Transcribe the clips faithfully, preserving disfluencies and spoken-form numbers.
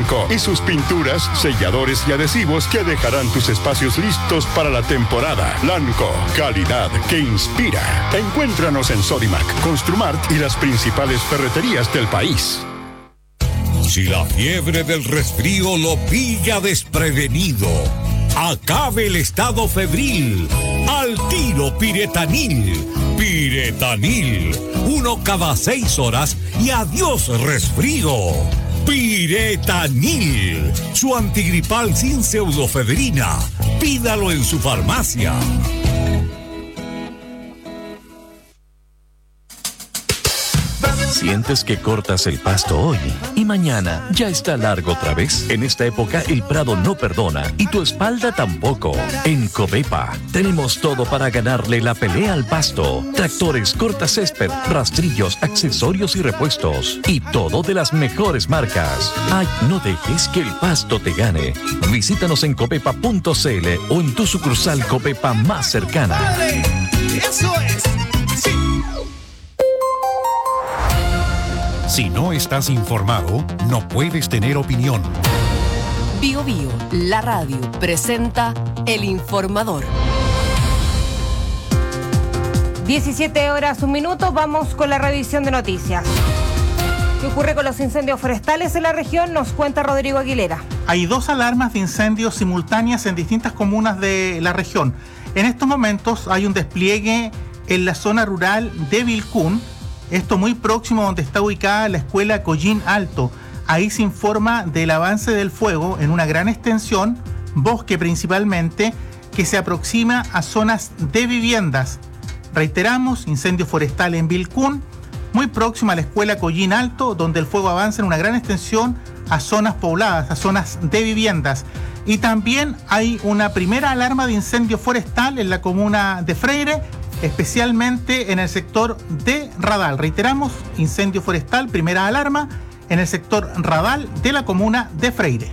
Lanco y sus pinturas, selladores y adhesivos que dejarán tus espacios listos para la temporada. Lanco, calidad que inspira. Encuéntranos en Sodimac, Construmart y las principales ferreterías del país. Si la fiebre del resfrío lo pilla desprevenido, acabe el estado febril. Al tiro Piretanil. Piretanil. Uno cada seis horas y adiós resfrío. Piretanil. Su antigripal sin pseudofebrina. Pídalo en su farmacia. ¿Sientes que cortas el pasto hoy y mañana ya está largo otra vez? En esta época el prado no perdona y tu espalda tampoco. En Covepa tenemos todo para ganarle la pelea al pasto. Tractores, cortacésped, rastrillos, accesorios y repuestos. Y todo de las mejores marcas. Ay, no dejes que el pasto te gane. Visítanos en covepa punto c l o en tu sucursal Covepa más cercana. ¡Eso es! ¡Sí! Si no estás informado, no puedes tener opinión. Bio Bio, la radio, presenta El Informador. diecisiete horas, un minuto, vamos con la revisión de noticias. ¿Qué ocurre con los incendios forestales en la región? Nos cuenta Rodrigo Aguilera. Hay dos alarmas de incendios simultáneas en distintas comunas de la región. En estos momentos hay un despliegue en la zona rural de Vilcún, esto muy próximo donde está ubicada la escuela Collín Alto. Ahí se informa del avance del fuego en una gran extensión, bosque principalmente, que se aproxima a zonas de viviendas. Reiteramos, incendio forestal en Vilcún, muy próximo a la escuela Collín Alto, donde el fuego avanza en una gran extensión a zonas pobladas, a zonas de viviendas. Y también hay una primera alarma de incendio forestal en la comuna de Freire, especialmente en el sector de Radal. Reiteramos, incendio forestal, primera alarma en el sector Radal de la comuna de Freire.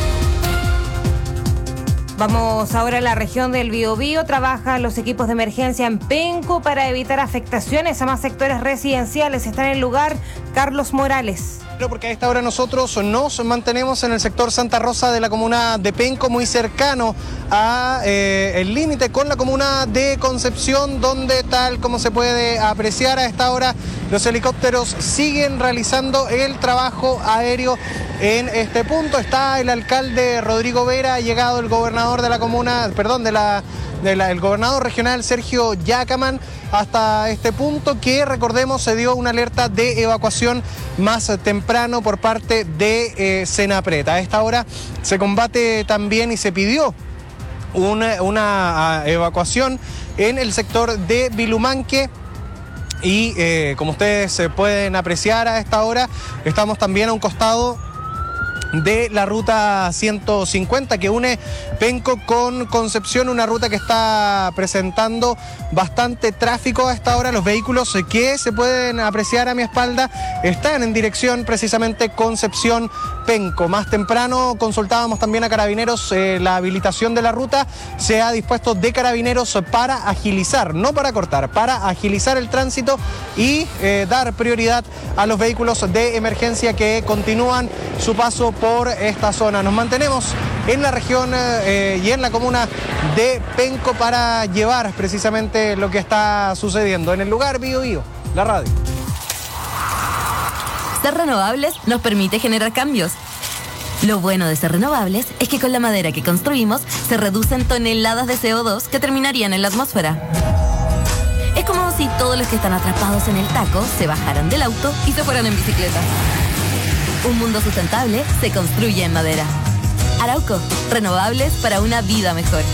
Vamos ahora a la región del Biobío. Trabajan los equipos de emergencia en Penco para evitar afectaciones a más sectores residenciales. Está en el lugar Carlos Morales. Porque a esta hora nosotros nos mantenemos en el sector Santa Rosa de la comuna de Penco, muy cercano a eh, el límite con la comuna de Concepción, donde, tal como se puede apreciar a esta hora, los helicópteros siguen realizando el trabajo aéreo en este punto. Está el alcalde Rodrigo Vera, ha llegado el gobernador de la comuna, perdón, de la, de la el gobernador regional Sergio Yacaman hasta este punto, que recordemos se dio una alerta de evacuación más temprano por parte de eh, Senapred. A esta hora se combate también y se pidió una, una evacuación en el sector de Vilumanque. Y eh, como ustedes se pueden apreciar a esta hora, estamos también a un costado de la ruta ciento cincuenta que une Penco con Concepción, una ruta que está presentando bastante tráfico a esta hora. Los vehículos que se pueden apreciar a mi espalda están en dirección precisamente Concepción-Penco. Más temprano consultábamos también a Carabineros eh, la habilitación de la ruta. Se ha dispuesto de Carabineros para agilizar, no para cortar, para agilizar el tránsito y eh, dar prioridad a los vehículos de emergencia que continúan su paso por esta zona. Nos mantenemos en la región eh, y en la comuna de Penco para llevar precisamente lo que está sucediendo en el lugar. Bio Bio, la radio. Ser renovables nos permite generar cambios. Lo bueno de ser renovables es que con la madera que construimos se reducen toneladas de C O dos que terminarían en la atmósfera. Es como si todos los que están atrapados en el taco se bajaran del auto y se fueran en bicicleta. Un mundo sustentable se construye en madera. Arauco, renovables para una vida mejor.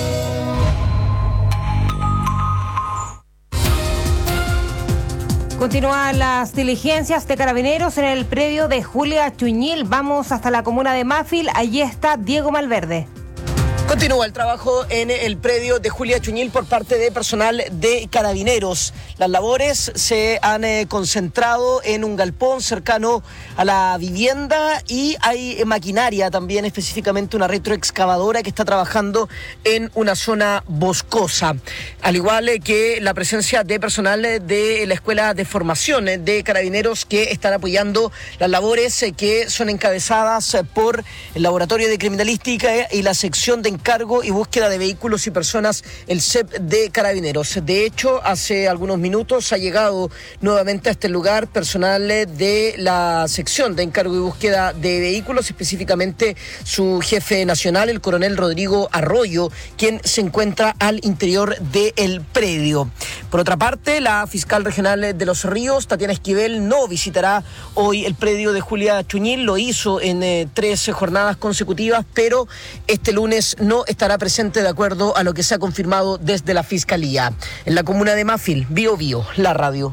Continúan las diligencias de Carabineros en el predio de Julia Chuñil. Vamos hasta la comuna de Mafil. Allí está Diego Malverde. Continúa el trabajo en el predio de Julia Chuñil por parte de personal de Carabineros. Las labores se han eh, concentrado en un galpón cercano a la vivienda y hay maquinaria también, específicamente una retroexcavadora que está trabajando en una zona boscosa. Al igual eh, que la presencia de personal de la Escuela de Formación de Carabineros que están apoyando las labores eh, que son encabezadas eh, por el Laboratorio de Criminalística eh, y la sección de encargo y búsqueda de vehículos y personas, el C E P de Carabineros. De hecho, hace algunos minutos ha llegado nuevamente a este lugar personal de la sección de encargo y búsqueda de vehículos, específicamente su jefe nacional, el coronel Rodrigo Arroyo, quien se encuentra al interior del predio. Por otra parte, la fiscal regional de Los Ríos, Tatiana Esquivel, no visitará hoy el predio de Julia Chuñil, lo hizo en eh, tres jornadas consecutivas, pero este lunes no estará presente de acuerdo a lo que se ha confirmado desde la Fiscalía. En la comuna de Mafil, Bío Bío, la radio.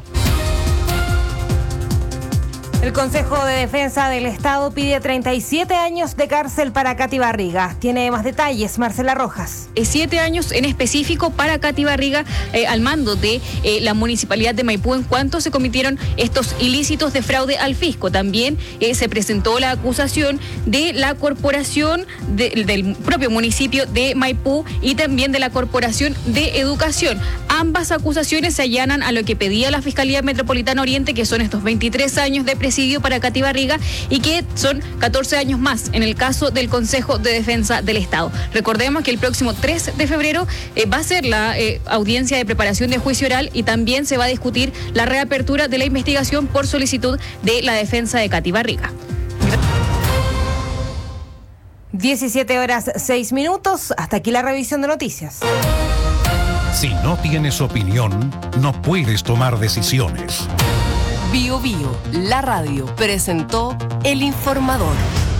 El Consejo de Defensa del Estado pide treinta y siete años de cárcel para Katy Barriga. Tiene más detalles, Marcela Rojas. Siete años en específico para Katy Barriga eh, al mando de eh, la Municipalidad de Maipú en cuanto se cometieron estos ilícitos de fraude al fisco. También eh, se presentó la acusación de la corporación de, del propio municipio de Maipú y también de la Corporación de Educación. Ambas acusaciones se allanan a lo que pedía la Fiscalía Metropolitana Oriente, que son estos veintitrés años de presidio para Katy Barriga y que son catorce años más en el caso del Consejo de Defensa del Estado. Recordemos que el próximo tres de febrero eh, va a ser la eh, audiencia de preparación de juicio oral y también se va a discutir la reapertura de la investigación por solicitud de la defensa de Katy Barriga. diecisiete horas seis minutos. Hasta aquí la revisión de noticias. Si no tienes opinión, no puedes tomar decisiones. Bío Bío, la radio, presentó El Informador.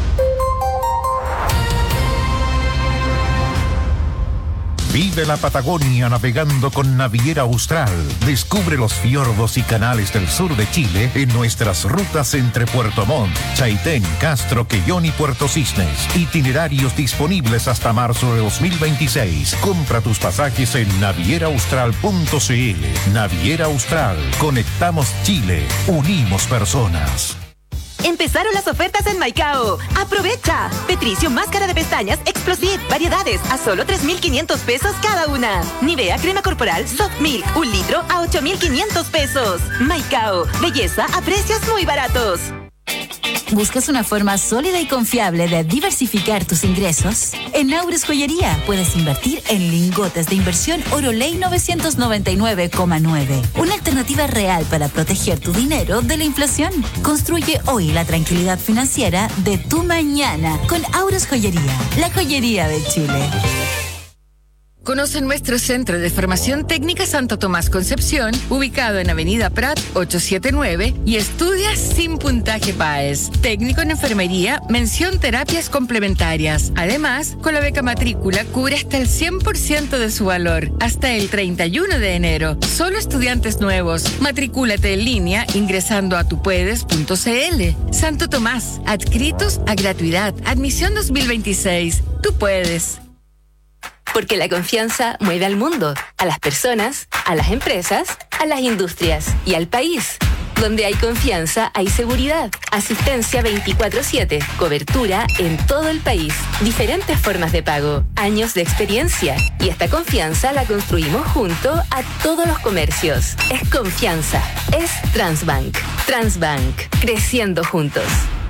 Vive la Patagonia navegando con Naviera Austral. Descubre los fiordos y canales del sur de Chile en nuestras rutas entre Puerto Montt, Chaitén, Castro, Quellón y Puerto Cisnes. Itinerarios disponibles hasta marzo de dos mil veintiséis. Compra tus pasajes en naviera austral punto c l. Naviera Austral. Conectamos Chile. Unimos personas. Empezaron las ofertas en Maicao. ¡Aprovecha! Petricio máscara de pestañas Explosive, variedades a solo tres mil quinientos pesos cada una. Nivea crema corporal Soft Milk, un litro a ocho mil quinientos pesos. Maicao, belleza a precios muy baratos. ¿Buscas una forma sólida y confiable de diversificar tus ingresos? En Aures Joyería puedes invertir en lingotes de inversión Oroley novecientos noventa y nueve coma nueve. Una alternativa real para proteger tu dinero de la inflación. Construye hoy la tranquilidad financiera de tu mañana con Aures Joyería, la joyería de Chile. Conoce nuestro Centro de Formación Técnica Santo Tomás Concepción, ubicado en Avenida Prat ochocientos setenta y nueve, y estudia sin puntaje P A E S. Técnico en enfermería, mención terapias complementarias. Además, con la beca matrícula cubre hasta el cien por ciento de su valor, hasta el treinta y uno de enero. Solo estudiantes nuevos. Matricúlate en línea ingresando a tupuedes punto c l. Santo Tomás, adscritos a gratuidad. Admisión dos mil veintiséis. Tú puedes. Porque la confianza mueve al mundo, a las personas, a las empresas, a las industrias y al país. Donde hay confianza, hay seguridad. Asistencia veinticuatro siete. Cobertura en todo el país. Diferentes formas de pago. Años de experiencia. Y esta confianza la construimos junto a todos los comercios. Es confianza. Es Transbank. Transbank. Creciendo juntos.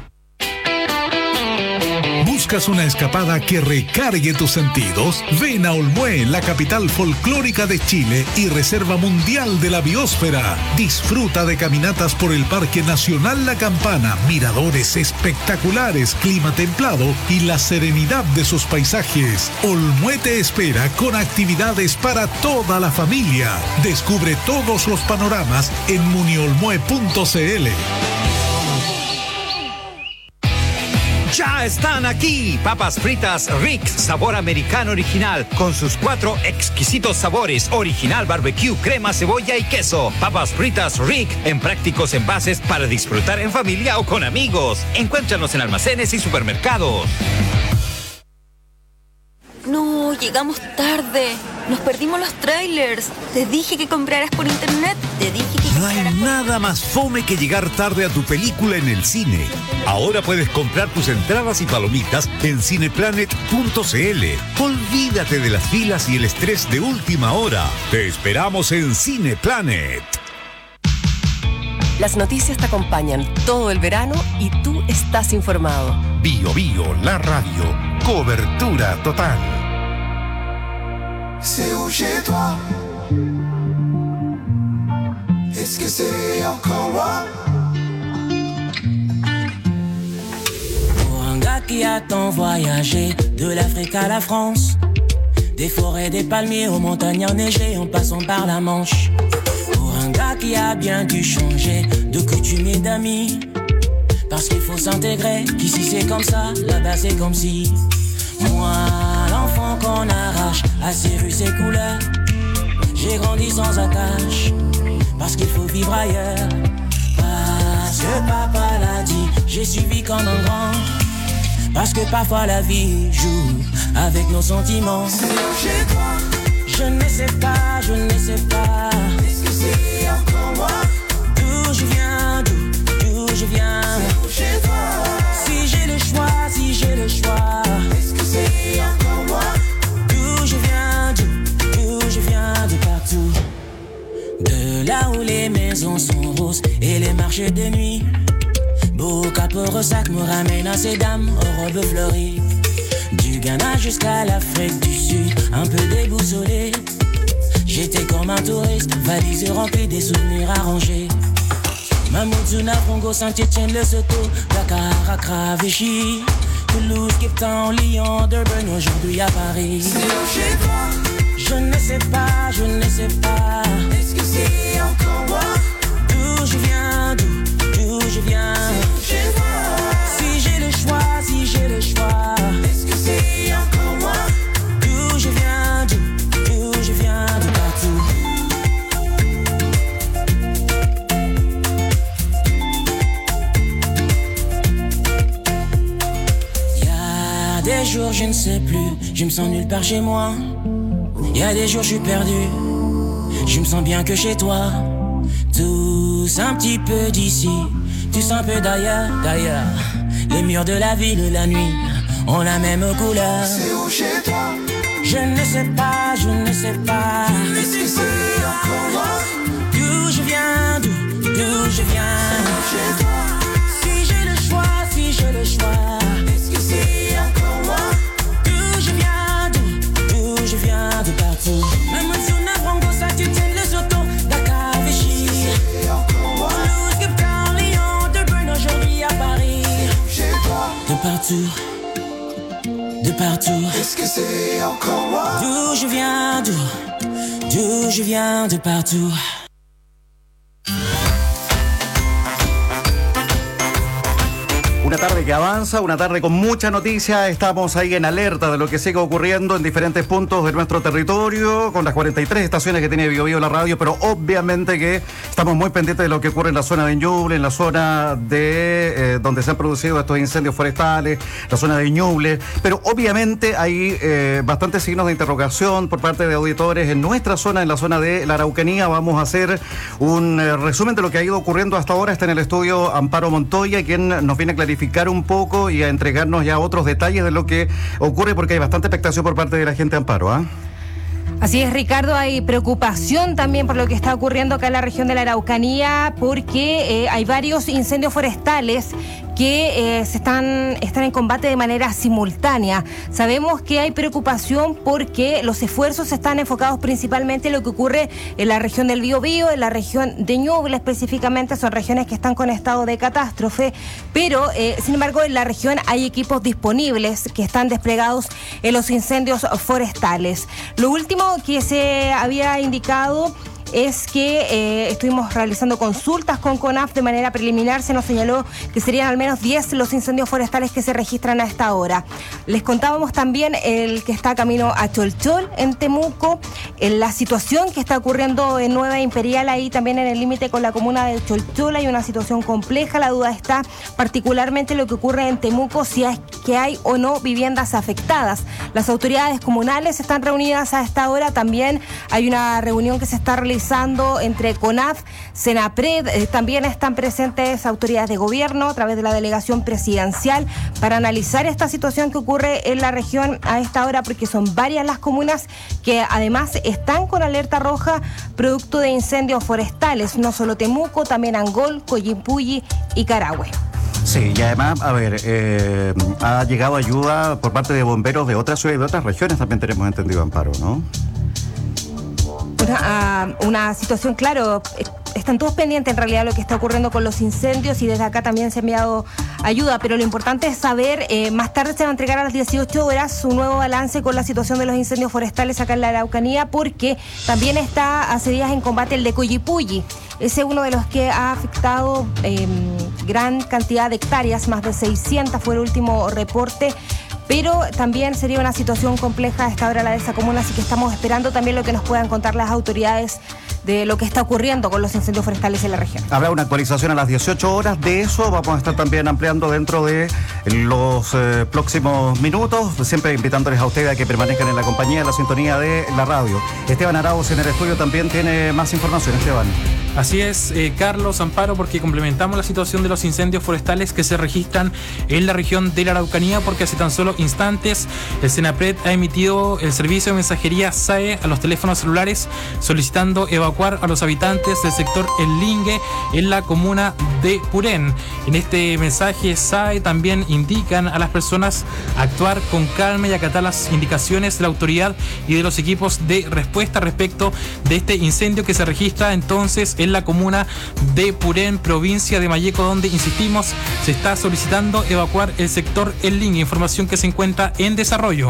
¿Buscas una escapada que recargue tus sentidos? Ven a Olmué, la capital folclórica de Chile y reserva mundial de la biosfera. Disfruta de caminatas por el Parque Nacional La Campana, miradores espectaculares, clima templado y la serenidad de sus paisajes. Olmué te espera con actividades para toda la familia. Descubre todos los panoramas en muniolmue punto c l. Ya están aquí, papas fritas Rick's sabor americano original, con sus cuatro exquisitos sabores, original barbecue, crema, cebolla y queso. Papas fritas Rick en prácticos envases para disfrutar en familia o con amigos. Encuéntranos en almacenes y supermercados. No. Oh, llegamos tarde. Nos perdimos los trailers. Te dije que compraras por internet. Te dije que No hay nada más fome que llegar tarde a tu película en el cine. Ahora puedes comprar tus entradas y palomitas en cineplanet punto c l. Olvídate de las filas y el estrés de última hora. Te esperamos en Cineplanet. Las noticias te acompañan todo el verano y tú estás informado. Bio Bio, la radio. Cobertura total. C'est où chez toi? Est-ce que c'est encore moi? Pour un gars qui a tant voyagé, de l'Afrique à la France, des forêts, des palmiers aux montagnes enneigées en passant par la Manche. Pour un gars qui a bien dû changer de coutume et d'amis, parce qu'il faut s'intégrer, qu'ici c'est comme ça, là-bas c'est comme si. Moi, l'enfant qu'on arrache à ses rues, ses couleurs, j'ai grandi sans attache, parce qu'il faut vivre ailleurs. Parce que papa l'a dit, j'ai suivi comme un grand, parce que parfois la vie joue avec nos sentiments. C'est chez toi. Je ne sais pas, je ne sais pas. Est-ce que c'est encore moi? D'où je viens, d'où, d'où je viens. C'est chez toi. Si j'ai le choix, si j'ai le choix. Est-ce que c'est encore moi? D'où je viens, d'où, d'où je viens, de partout. De là où les maisons sont roses et les marchés de nuit. Beau capot sac me ramène à ces dames aux robes fleuries. Du Ghana jusqu'à l'Afrique du Sud, un peu déboussolé. J'étais comme un touriste, valise remplie des souvenirs arrangés. Mamoudzou, Congo, Saint-Etienne, Lesotho, Dakar, Accra, Vichy, Toulouse, Cape Town, Lyon, Durban, aujourd'hui à Paris. C'est chez toi. Je ne sais pas, je ne sais pas. Est-ce que c'est encore moi? D'où je viens, d'où, d'où je viens. C'est chez toi. Si j'ai le choix, si j'ai le choix. Est-ce que c'est encore moi? D'où je viens, d'où, d'où je viens, de partout. Y'a des jours je ne sais plus, je me sens nulle part chez moi. Y'a des jours je suis perdu, je me sens bien que chez toi. Tous un petit peu d'ici, tous un peu d'ailleurs, d'ailleurs. Les murs de la ville, la nuit, ont la même couleur. C'est où chez toi? Je ne sais pas, je ne sais pas. Est-ce que c'est encore moi? D'où je viens, d'où, d'où je viens. C'est chez toi. Si j'ai le choix, si j'ai le choix. Est-ce que c'est encore moi? D'où je viens, d'où, d'où je viens, de partout. Même si on a Congo, Saint-Etienne, Lesotho, Dakar, Vichy, Toulouse, Cape Town, Lyon, Durban, aujourd'hui à Paris. Chez toi. De partout, de partout. Est-ce que c'est encore moi? D'où je viens, d'où, d'où je viens, de partout. Una tarde que avanza, una tarde con mucha noticia. Estamos ahí en alerta de lo que sigue ocurriendo en diferentes puntos de nuestro territorio, con las cuarenta y tres estaciones que tiene Bio Bio la radio, pero obviamente que estamos muy pendientes de lo que ocurre en la zona de Ñuble, en la zona de eh, donde se han producido estos incendios forestales, la zona de Ñuble, pero obviamente hay eh, bastantes signos de interrogación por parte de auditores en nuestra zona, en la zona de la Araucanía. Vamos a hacer un eh, resumen de lo que ha ido ocurriendo hasta ahora. Está en el estudio Amparo Montoya, quien nos viene a clarificar un poco y a entregarnos ya otros detalles de lo que ocurre, porque hay bastante expectación por parte de la gente, Amparo, ¿ah? ¿eh? Así es, Ricardo, hay preocupación también por lo que está ocurriendo acá en la región de la Araucanía, porque eh, hay varios incendios forestales que eh, se están, están en combate de manera simultánea. Sabemos que hay preocupación porque los esfuerzos están enfocados principalmente en lo que ocurre en la región del Biobío, en la región de Ñuble específicamente, son regiones que están con estado de catástrofe, pero eh, sin embargo en la región hay equipos disponibles que están desplegados en los incendios forestales. Lo último que se había indicado es que eh, estuvimos realizando consultas con CONAF. De manera preliminar se nos señaló que serían al menos diez los incendios forestales que se registran a esta hora. Les contábamos también el que está camino a Cholchol, en Temuco, en la situación que está ocurriendo en Nueva Imperial, ahí también en el límite con la comuna de Cholchol. Hay una situación compleja. La duda está particularmente lo que ocurre en Temuco, si es que hay o no viviendas afectadas. Las autoridades comunales están reunidas a esta hora. También hay una reunión que se está realizando entre CONAF, Senapred, eh, también están presentes autoridades de gobierno a través de la delegación presidencial para analizar esta situación que ocurre en la región a esta hora, porque son varias las comunas que además están con alerta roja producto de incendios forestales, no solo Temuco, también Angol, Coyipulli y Carahue. Sí, y además, a ver, eh, ha llegado ayuda por parte de bomberos de otras ciudades y de otras regiones, también tenemos entendido, Amparo, ¿no? Una, uh, una situación, claro, están todos pendientes en realidad de lo que está ocurriendo con los incendios y desde acá también se ha enviado ayuda, pero lo importante es saber, eh, más tarde se va a entregar a las dieciocho horas un nuevo balance con la situación de los incendios forestales acá en la Araucanía, porque también está hace días en combate el de Coyipulli. Ese es uno de los que ha afectado eh, gran cantidad de hectáreas, más de seiscientas fue el último reporte. Pero también sería una situación compleja a esta hora la de esa comuna, así que estamos esperando también lo que nos puedan contar las autoridades de lo que está ocurriendo con los incendios forestales en la región. Habrá una actualización a las dieciocho horas de eso, vamos a estar también ampliando dentro de los eh, próximos minutos, siempre invitándoles a ustedes a que permanezcan en la compañía, en la sintonía de la radio. Esteban Arauz en el estudio también tiene más información. Esteban. Así es, eh, Carlos, Amparo, porque complementamos la situación de los incendios forestales que se registran en la región de la Araucanía, porque hace tan solo instantes el Senapred ha emitido el servicio de mensajería S A E a los teléfonos celulares solicitando evacuar a los habitantes del sector El Lingue en la comuna de Purén. En este mensaje S A E también indican a las personas actuar con calma y acatar las indicaciones de la autoridad y de los equipos de respuesta respecto de este incendio que se registra entonces en la comuna de Purén, provincia de Malleco, donde, insistimos, se está solicitando evacuar el sector El Lingue, información que se encuentra en desarrollo.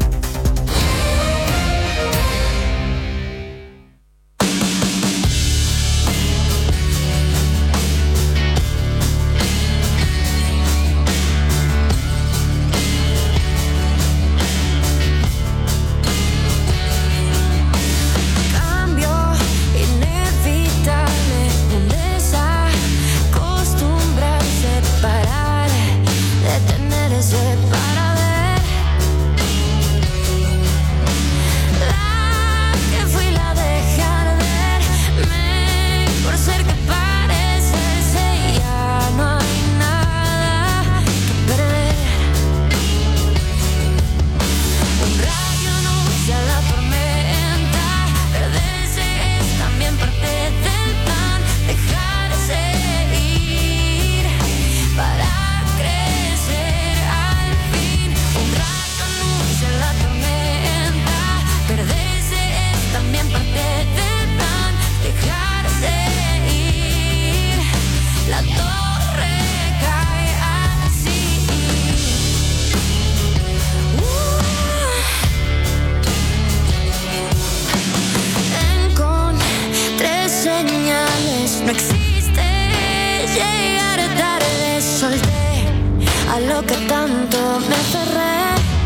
No existe llegar tarde, solté a lo que tanto me aferré.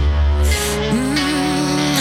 Mm.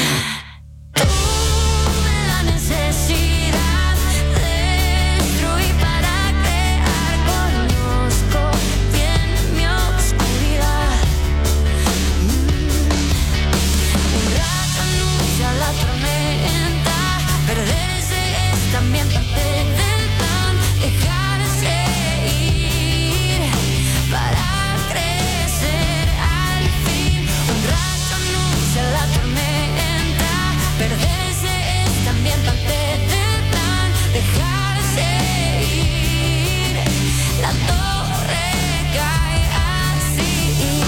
Tuve la necesidad de destruir para crear. Conozco bien mi oscuridad. Mm. Un rato anuncia la tormenta, perderse es también parte de dejarse ir para crecer al fin. Un rayo anuncia la tormenta, perderse es también parte del plan. Dejarse ir, la torre cae así,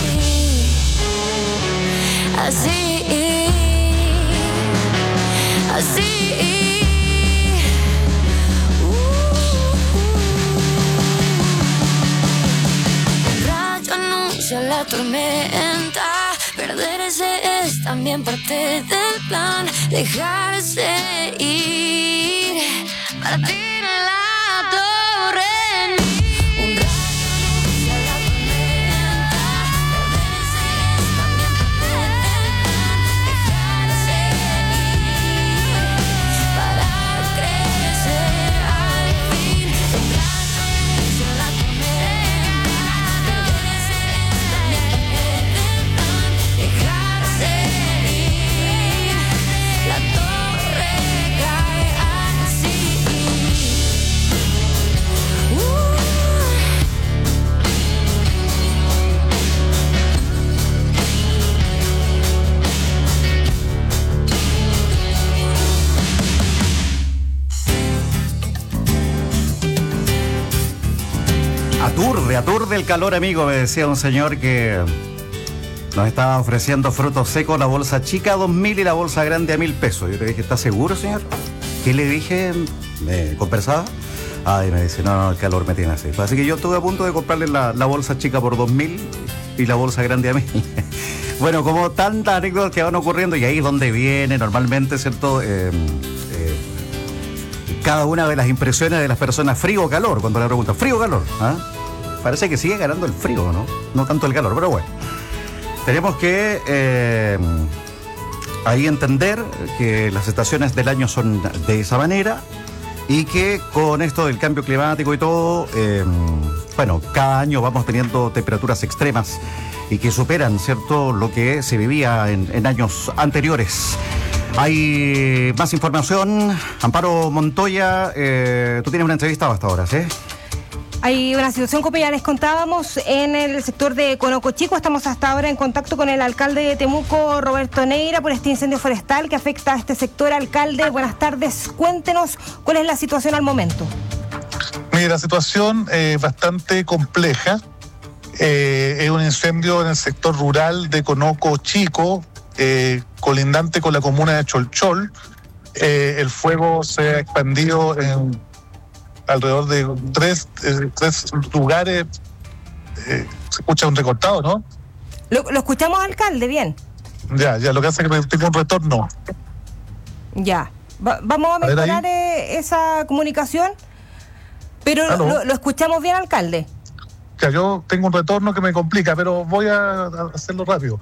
así, así. La tormenta, perderse es también parte del plan. Dejarse ir, partir la torre en mí. Un rayo inicia la tormenta, perderse es también perder, dejarse ir para crecer al fin. Un rayo inicia la tormenta, perderse es también perder, dejarse ir. La torre cae así. Uh. Aturde, aturde el calor, amigo, me decía un señor que nos estaba ofreciendo frutos secos, la bolsa chica a dos mil y la bolsa grande a mil pesos. Yo le dije, ¿está seguro, señor? ¿Qué le dije? ¿Me conversaba? Ay, me dice, no, no, el calor me tiene así. Así que yo estuve a punto de comprarle la, la bolsa chica por dos mil y la bolsa grande a mil. Bueno, como tantas anécdotas que van ocurriendo, y ahí es donde viene normalmente, ¿cierto? Eh, eh, cada una de las impresiones de las personas, frío o calor, cuando le preguntan, ¿frío o calor? ¿Ah? Parece que sigue ganando el frío, ¿no? No tanto el calor, pero bueno. Tenemos que eh, ahí entender que las estaciones del año son de esa manera y que con esto del cambio climático y todo, eh, bueno, cada año vamos teniendo temperaturas extremas y que superan, ¿cierto?, lo que se vivía en, en años anteriores. Hay más información. Amparo Montoya, eh, tú tienes una entrevista hasta ahora, ¿sí? Hay una situación, como ya les contábamos, en el sector de Conoco Chico. Estamos hasta ahora en contacto con el alcalde de Temuco, Roberto Neira, por este incendio forestal que afecta a este sector. Alcalde, buenas tardes. Cuéntenos cuál es la situación al momento. Mira, la situación es eh, bastante compleja. Eh, es un incendio en el sector rural de Conoco Chico, eh, colindante con la comuna de Cholchol. Eh, el fuego se ha expandido en alrededor de tres, eh, tres lugares. Eh, se escucha un recortado, ¿no? Lo, lo escuchamos, alcalde, bien. Ya, ya, lo que hace es que tengo un retorno. Ya, Va, vamos a mejorar eh, esa comunicación, pero lo, lo escuchamos bien, alcalde. Ya, yo tengo un retorno que me complica, pero voy a, a hacerlo rápido.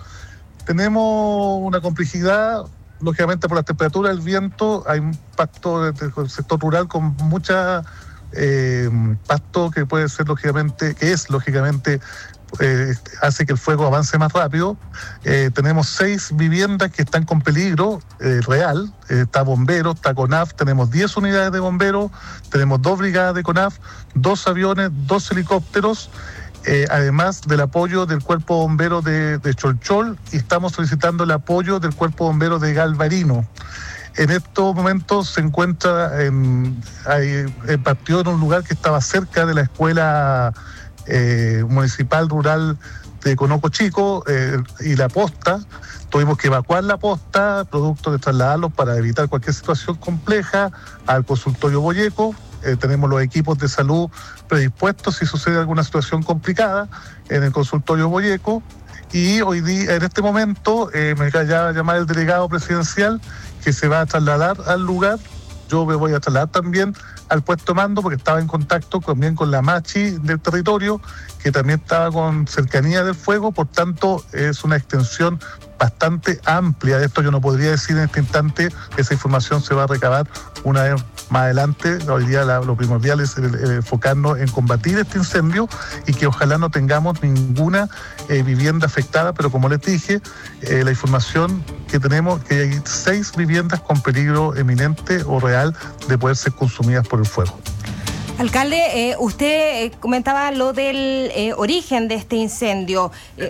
Tenemos una complejidad, lógicamente por la temperatura, el viento, hay un pasto del sector rural con mucha eh, pasto que puede ser lógicamente, que es lógicamente, eh, hace que el fuego avance más rápido. Eh, tenemos seis viviendas que están con peligro eh, real, eh, está bomberos, está CONAF, tenemos diez unidades de bomberos, tenemos dos brigadas de CONAF, dos aviones, dos helicópteros, Eh, además del apoyo del Cuerpo Bombero de, de Cholchol, y estamos solicitando el apoyo del Cuerpo Bombero de Galvarino. En estos momentos se encuentra en, hay, partió en un lugar que estaba cerca de la escuela eh, municipal rural de Conoco Chico eh, y la posta. Tuvimos que evacuar la posta, producto de trasladarlos para evitar cualquier situación compleja, al consultorio Boyeco. Eh, tenemos los equipos de salud predispuestos si sucede alguna situación complicada en el consultorio Boyeco. Y hoy día, en este momento, eh, me acaba de llamar el delegado presidencial que se va a trasladar al lugar. Yo me voy a trasladar también al puesto de mando porque estaba en contacto también con la Machi del territorio, que también estaba con cercanía del fuego. Por tanto, es una extensión bastante amplia de esto. Yo no podría decir en este instante, esa información se va a recabar una vez más adelante. Hoy día la, lo primordial es el, el enfocarnos en combatir este incendio y que ojalá no tengamos ninguna eh, vivienda afectada, pero como les dije, eh, la información que tenemos, que hay seis viviendas con peligro eminente o real de poder ser consumidas por el fuego. Alcalde, eh, usted eh, comentaba lo del eh, origen de este incendio. Eh,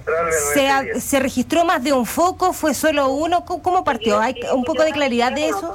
se, ¿Se registró más de un foco? ¿Fue solo uno? ¿Cómo, cómo partió? ¿Hay un poco de claridad de eso?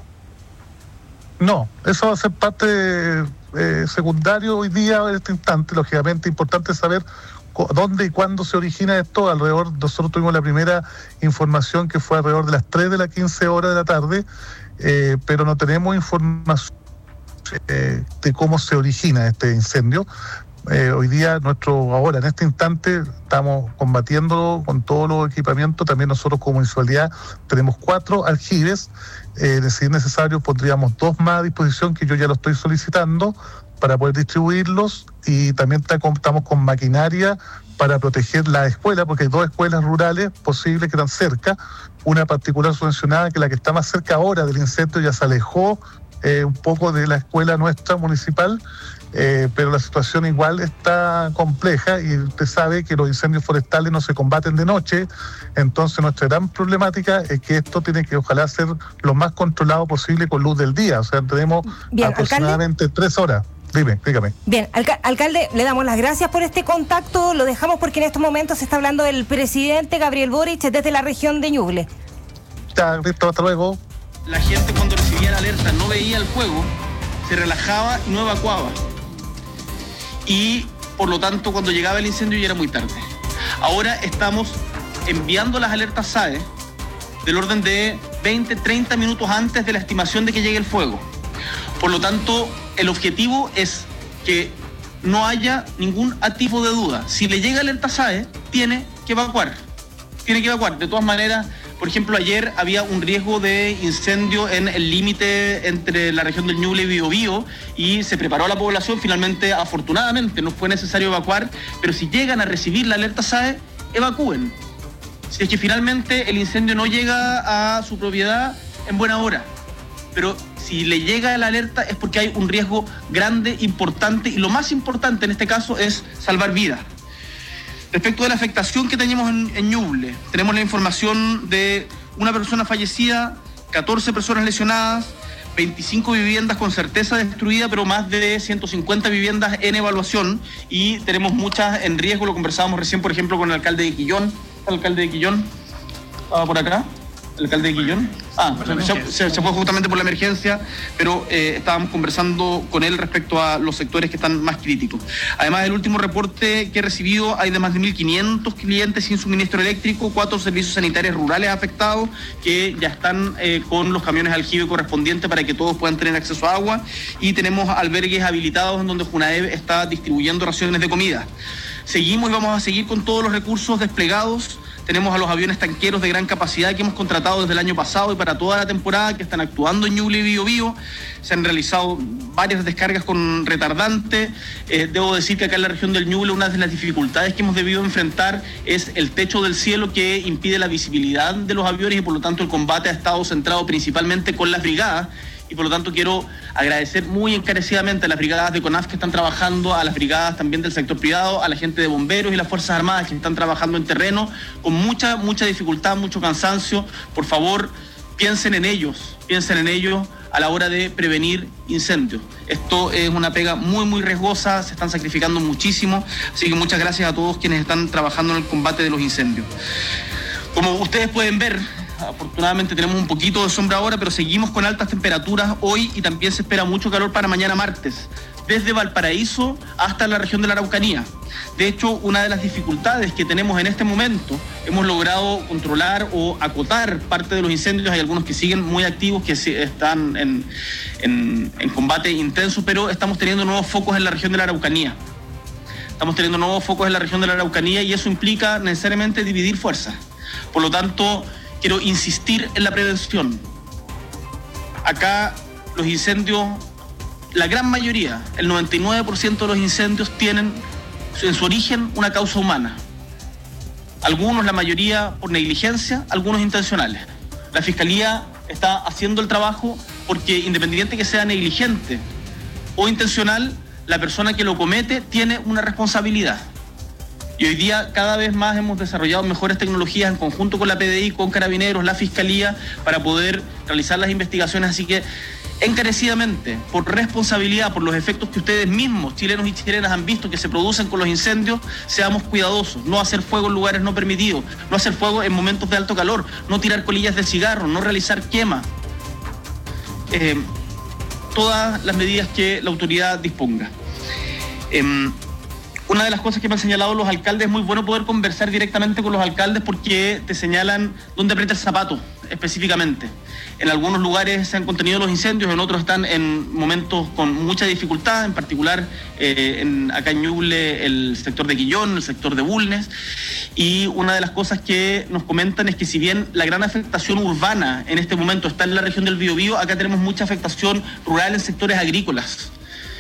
No, eso va a ser parte eh, secundario hoy día, en este instante. Lógicamente, importante saber dónde y cuándo se origina esto. Alrededor, nosotros tuvimos la primera información que fue alrededor de las tres de las quince horas de la tarde, eh, pero no tenemos información Eh, de cómo se origina este incendio. Eh, hoy día, nuestro ahora, en este instante, estamos combatiéndolo con todos los equipamientos. También nosotros como municipalidad tenemos cuatro aljibes. Eh, si es necesario, pondríamos dos más a disposición, que yo ya lo estoy solicitando, para poder distribuirlos. Y también está con- estamos con maquinaria para proteger la escuela, porque hay dos escuelas rurales posibles que están cerca. Una particular subvencionada, que la que está más cerca ahora del incendio ya se alejó eh, un poco de la escuela nuestra municipal, eh, pero la situación igual está compleja y usted sabe que los incendios forestales no se combaten de noche. Entonces nuestra gran problemática es que esto tiene que ojalá ser lo más controlado posible con luz del día. O sea, tenemos Bien, aproximadamente alcalde. tres horas. Dime, dígame. Bien, alca- alcalde, le damos las gracias por este contacto. Lo dejamos porque en estos momentos se está hablando del presidente Gabriel Boric desde la región de Ñuble. Ya, listo, hasta luego. La gente cuando recibía la alerta no veía el fuego, se relajaba y no evacuaba. Y por lo tanto cuando llegaba el incendio ya era muy tarde. Ahora estamos enviando las alertas S A E del orden de veinte, treinta minutos antes de la estimación de que llegue el fuego. Por lo tanto, el objetivo es que no haya ningún tipo de duda. Si le llega alerta S A E, tiene que evacuar. Tiene que evacuar. De todas maneras, por ejemplo, ayer había un riesgo de incendio en el límite entre la región del Ñuble y Biobío y se preparó a la población. Finalmente, afortunadamente, no fue necesario evacuar, pero si llegan a recibir la alerta S A E, evacúen. Si es que finalmente el incendio no llega a su propiedad, en buena hora. Pero si le llega la alerta es porque hay un riesgo grande, importante, y lo más importante en este caso es salvar vidas. Respecto de la afectación que tenemos en, en Ñuble, tenemos la información de una persona fallecida, catorce personas lesionadas, veinticinco viviendas con certeza destruidas, pero más de ciento cincuenta viviendas en evaluación, y tenemos muchas en riesgo. Lo conversábamos recién, por ejemplo, con el alcalde de Quillón. ¿El alcalde de Quillón? ¿Estaba por acá? ¿El alcalde de Quillón? Ah, se, se- se fue justamente por la emergencia, pero eh, estábamos conversando con él respecto a los sectores que están más críticos. Además, el último reporte que he recibido, hay de más de mil quinientos clientes sin suministro eléctrico, cuatro servicios sanitarios rurales afectados que ya están eh, con los camiones aljibe correspondientes para que todos puedan tener acceso a agua, y tenemos albergues habilitados en donde Junaev está distribuyendo raciones de comida. Seguimos y vamos a seguir con todos los recursos desplegados. Tenemos a los aviones tanqueros de gran capacidad que hemos contratado desde el año pasado y para toda la temporada, que están actuando en Ñuble y Biobío. Se han realizado varias descargas con retardante. Eh, debo decir que acá en la región del Ñuble una de las dificultades que hemos debido enfrentar es el techo del cielo, que impide la visibilidad de los aviones, y por lo tanto el combate ha estado centrado principalmente con las brigadas. Y por lo tanto quiero agradecer muy encarecidamente a las brigadas de CONAF que están trabajando, a las brigadas también del sector privado, a la gente de bomberos y las Fuerzas Armadas que están trabajando en terreno con mucha, mucha dificultad, mucho cansancio. Por favor, piensen en ellos, piensen en ellos a la hora de prevenir incendios. Esto es una pega muy, muy riesgosa, se están sacrificando muchísimo, así que muchas gracias a todos quienes están trabajando en el combate de los incendios. Como ustedes pueden ver, afortunadamente tenemos un poquito de sombra ahora, pero seguimos con altas temperaturas hoy y también se espera mucho calor para mañana martes, desde Valparaíso hasta la región de la Araucanía. De hecho, una de las dificultades que tenemos en este momento, hemos logrado controlar o acotar parte de los incendios. Hay algunos que siguen muy activos, que sí están en, en, en combate intenso, pero estamos teniendo nuevos focos en la región de la Araucanía. Estamos teniendo nuevos focos en la región de la Araucanía y eso implica necesariamente dividir fuerzas. Por lo tanto, quiero insistir en la prevención. Acá los incendios, la gran mayoría, el noventa y nueve por ciento de los incendios tienen en su origen una causa humana. Algunos, la mayoría, por negligencia, algunos intencionales. La Fiscalía está haciendo el trabajo porque, independiente que sea negligente o intencional, la persona que lo comete tiene una responsabilidad. Y hoy día cada vez más hemos desarrollado mejores tecnologías en conjunto con la P D I, con Carabineros, la Fiscalía, para poder realizar las investigaciones. Así que, encarecidamente, por responsabilidad, por los efectos que ustedes mismos, chilenos y chilenas, han visto que se producen con los incendios, seamos cuidadosos. No hacer fuego en lugares no permitidos, no hacer fuego en momentos de alto calor, no tirar colillas de cigarro, no realizar quema. Eh, todas las medidas que la autoridad disponga. Eh, una de las cosas que me han señalado los alcaldes, es muy bueno poder conversar directamente con los alcaldes porque te señalan dónde aprieta el zapato específicamente. En algunos lugares se han contenido los incendios, en otros están en momentos con mucha dificultad, en particular eh, en, acá en Ñuble, el sector de Quillón, el sector de Bulnes. Y una de las cosas que nos comentan es que si bien la gran afectación urbana en este momento está en la región del Biobío, acá tenemos mucha afectación rural en sectores agrícolas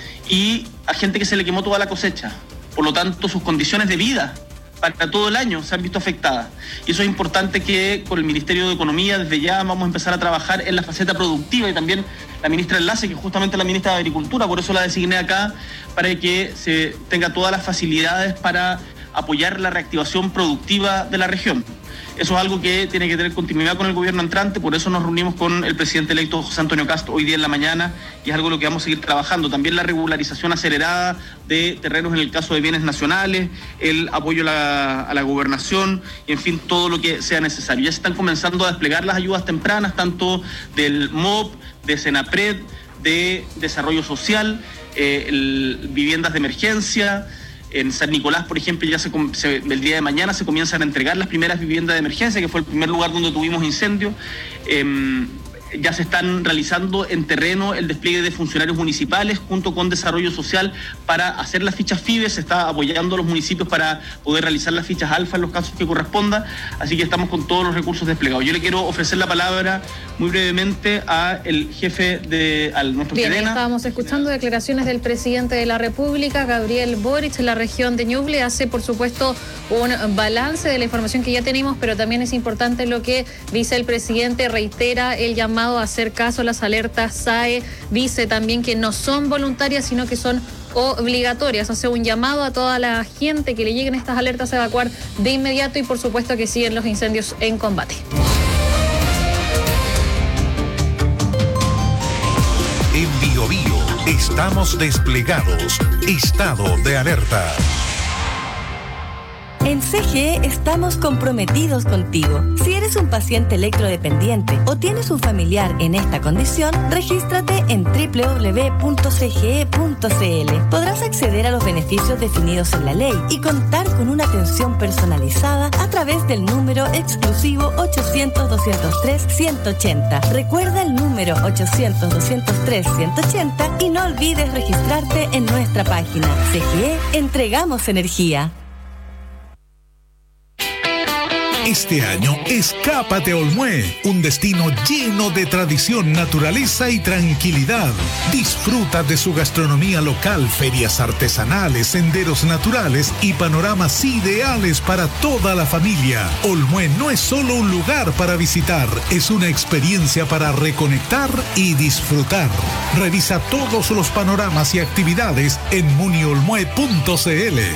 y a gente que se le quemó toda la cosecha. Por lo tanto, sus condiciones de vida para todo el año se han visto afectadas. Y eso es importante que con el Ministerio de Economía desde ya vamos a empezar a trabajar en la faceta productiva y también la ministra Enlace, que es justamente la ministra de Agricultura, por eso la designé acá, para que se tenga todas las facilidades para apoyar la reactivación productiva de la región. Eso es algo que tiene que tener continuidad con el gobierno entrante, por eso nos reunimos con el presidente electo José Antonio Cast hoy día en la mañana y es algo en lo que vamos a seguir trabajando. También la regularización acelerada de terrenos en el caso de bienes nacionales, el apoyo a la, a la gobernación y en fin, todo lo que sea necesario. Ya se están comenzando a desplegar las ayudas tempranas, tanto del M O P, de Senapred, de Desarrollo Social, eh, el, viviendas de emergencia. En San Nicolás, por ejemplo, ya se, se, el día de mañana se comienzan a entregar las primeras viviendas de emergencia, que fue el primer lugar donde tuvimos incendio. Eh, ya se están realizando en terreno el despliegue de funcionarios municipales junto con Desarrollo Social para hacer las fichas FIBE. Se está apoyando a los municipios para poder realizar las fichas alfa en los casos que corresponda. Así que estamos con todos los recursos desplegados. Yo le quiero ofrecer la palabra muy brevemente a el jefe de al nuestro Bien, Serena. Estábamos escuchando declaraciones del presidente de la República, Gabriel Boric, en la región de Ñuble. Hace, por supuesto, un balance de la información que ya tenemos, pero también es importante lo que dice el presidente. Reitera el llamado a hacer caso a las alertas S A E. Dice también que no son voluntarias, sino que son obligatorias. Hace un llamado a toda la gente que le lleguen estas alertas a evacuar de inmediato y, por supuesto, que siguen los incendios en combate. En Biobío estamos desplegados. Estado de alerta. En C G E estamos comprometidos contigo. Si eres un paciente electrodependiente o tienes un familiar en esta condición, regístrate en doble u doble u doble u punto c g e punto c l. Podrás acceder a los beneficios definidos en la ley y contar con una atención personalizada a través del número exclusivo ochocientos, doscientos tres, ciento ochenta. Recuerda el número ochocientos, doscientos tres, ciento ochenta y no olvides registrarte en nuestra página. C G E, entregamos energía. Este año, escápate a Olmué, un destino lleno de tradición, naturaleza y tranquilidad. Disfruta de su gastronomía local, ferias artesanales, senderos naturales y panoramas ideales para toda la familia. Olmué no es solo un lugar para visitar, es una experiencia para reconectar y disfrutar. Revisa todos los panoramas y actividades en muniolmué punto c l.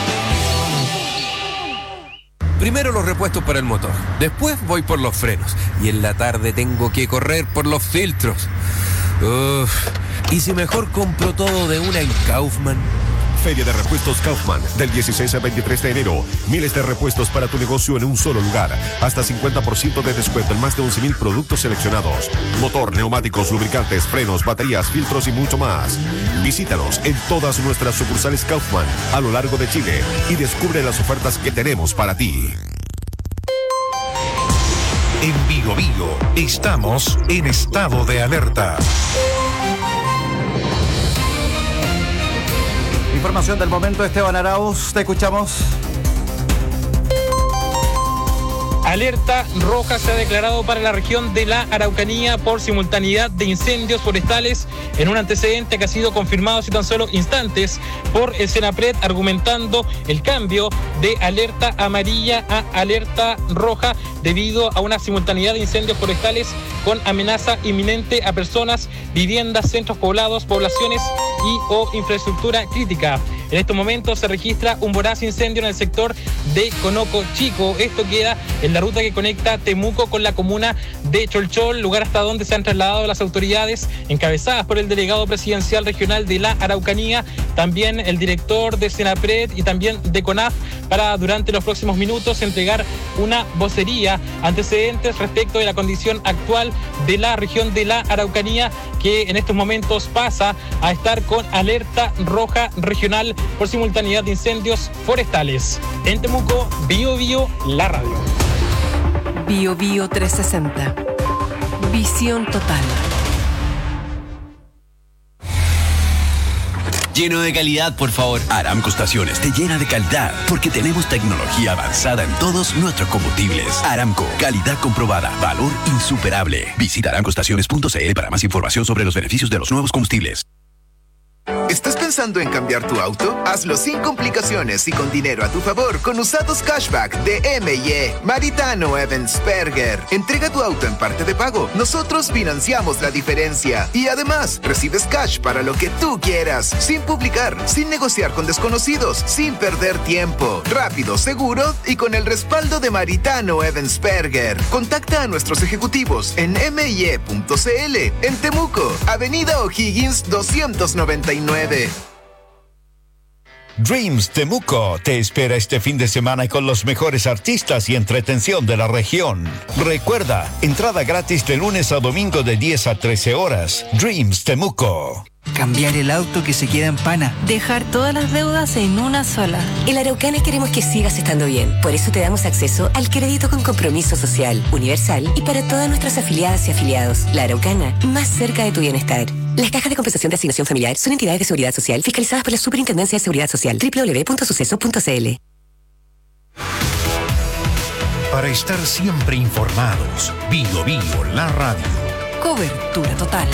Primero los repuestos para el motor, después voy por los frenos y en la tarde tengo que correr por los filtros. Uf, ¿y si mejor compro todo de una en Kaufman? Feria de Repuestos Kaufman, del dieciséis al veintitrés de enero. Miles de repuestos para tu negocio en un solo lugar. Hasta cincuenta por ciento de descuento en más de once mil productos seleccionados. Motor, neumáticos, lubricantes, frenos, baterías, filtros y mucho más. Visítanos en todas nuestras sucursales Kaufman a lo largo de Chile y descubre las ofertas que tenemos para ti. En Biobío estamos en estado de alerta. Información del momento, Esteban Arauz, te escuchamos. Alerta roja se ha declarado para la región de la Araucanía por simultaneidad de incendios forestales en un antecedente que ha sido confirmado hace tan solo instantes por el Senapred, argumentando el cambio de alerta amarilla a alerta roja debido a una simultaneidad de incendios forestales con amenaza inminente a personas, viviendas, centros poblados, poblaciones y o infraestructura crítica. En estos momentos se registra un voraz incendio en el sector de Conoco Chico. Esto queda en la ruta que conecta Temuco con la comuna de Cholchol, lugar hasta donde se han trasladado las autoridades encabezadas por el delegado presidencial regional de la Araucanía, también el director de Senapred y también de CONAF, para durante los próximos minutos entregar una vocería, antecedentes respecto de la condición actual de la región de la Araucanía, que en estos momentos pasa a estar con alerta roja regional Imperial por simultaneidad de incendios forestales. En Temuco, Bio Bio, la radio. Bio Bio trescientos sesenta. Visión total. Lleno de calidad, por favor. Aramco Estaciones te llena de calidad porque tenemos tecnología avanzada en todos nuestros combustibles. Aramco, calidad comprobada, valor insuperable. Visita aramco estaciones punto c l para más información sobre los beneficios de los nuevos combustibles. ¿Estás pensando en cambiar tu auto? Hazlo sin complicaciones y con dinero a tu favor con Usados Cashback de M y E. Maritano Evansperger. Entrega tu auto en parte de pago. Nosotros financiamos la diferencia. Y además, recibes cash para lo que tú quieras. Sin publicar, sin negociar con desconocidos, sin perder tiempo. Rápido, seguro y con el respaldo de Maritano Evansperger. Contacta a nuestros ejecutivos en m y e punto c l. En Temuco, Avenida O'Higgins doscientos noventa y nueve. Dreams Temuco te espera este fin de semana con los mejores artistas y entretención de la región. Recuerda, entrada gratis de lunes a domingo de diez a trece horas. Dreams Temuco. Cambiar el auto que se queda en pana. Dejar todas las deudas en una sola. En la Araucana queremos que sigas estando bien. Por eso te damos acceso al crédito con compromiso social, universal y para todas nuestras afiliadas y afiliados. La Araucana, más cerca de tu bienestar. Las cajas de compensación de asignación familiar son entidades de seguridad social fiscalizadas por la Superintendencia de Seguridad Social. doble u doble u doble u punto suceso punto c l. Para estar siempre informados, Bio Bio, la radio. Cobertura total.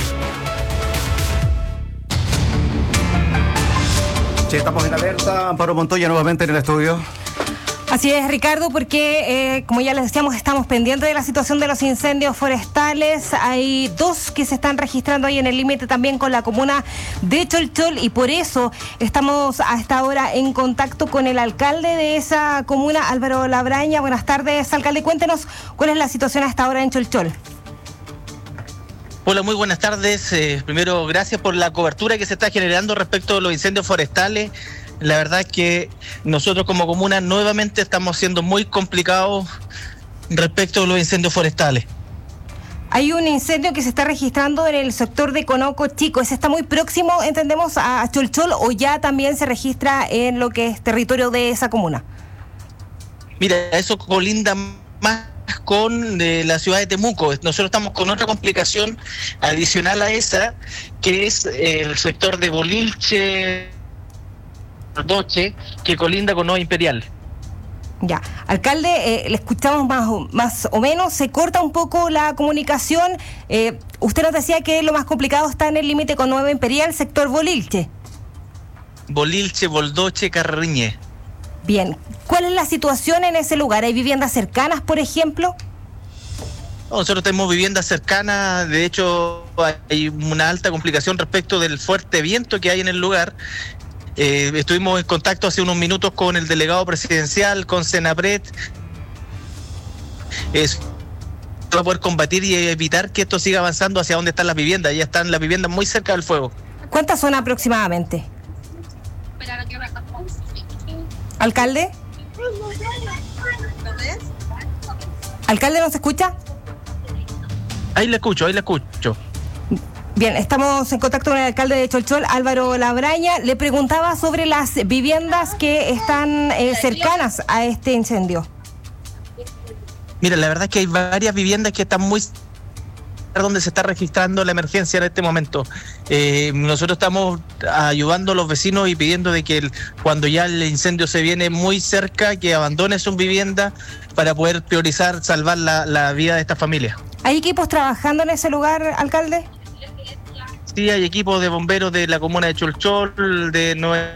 Sí, estamos en alerta. Amparo Montoya nuevamente en el estudio. Así es, Ricardo, porque eh, como ya les decíamos, estamos pendientes de la situación de los incendios forestales. Hay dos que se están registrando ahí en el límite también con la comuna de Cholchol y por eso estamos hasta ahora en contacto con el alcalde de esa comuna, Álvaro Labraña. Buenas tardes, alcalde. Cuéntenos cuál es la situación hasta ahora en Cholchol. Hola, muy buenas tardes. Eh, primero, gracias por la cobertura que se está generando respecto a los incendios forestales. La verdad es que nosotros como comuna nuevamente estamos siendo muy complicados respecto a los incendios forestales. Hay un incendio que se está registrando en el sector de Conoco Chico. ¿Ese está muy próximo, entendemos, a Cholchol o ya también se registra en lo que es territorio de esa comuna? Mira, eso colinda más con eh, la ciudad de Temuco. Nosotros estamos con otra complicación adicional a esa, que es eh, el sector de Bolilche, Doche, que colinda con Nueva Imperial. Ya, alcalde, eh, le escuchamos más o, más o menos, se corta un poco la comunicación. Eh, usted nos decía que lo más complicado está en el límite con Nueva Imperial, sector Bolilche. Bolilche, Boldoche, Carriñe. Bien, ¿cuál es la situación en ese lugar? ¿Hay viviendas cercanas, por ejemplo? Nosotros tenemos viviendas cercanas, de hecho hay una alta complicación respecto del fuerte viento que hay en el lugar. Eh, estuvimos en contacto hace unos minutos con el delegado presidencial, con Senapred. Es para poder combatir y evitar que esto siga avanzando hacia donde están las viviendas. Ya están las viviendas muy cerca del fuego. ¿Cuántas son aproximadamente? ¿Alcalde? ¿Alcalde nos escucha? Ahí le escucho, ahí le escucho. Bien, estamos en contacto con el alcalde de Cholchol, Álvaro Labraña. Le preguntaba sobre las viviendas que están eh, cercanas a este incendio. Mira, la verdad es que hay varias viviendas que están muy donde se está registrando la emergencia en este momento. Eh, nosotros estamos ayudando a los vecinos y pidiendo de que el, cuando ya el incendio se viene muy cerca, que abandonen sus viviendas para poder priorizar, salvar la, la vida de estas familias. ¿Hay equipos trabajando en ese lugar, alcalde? Sí, hay equipos de bomberos de la comuna de Cholchol, de Nueva...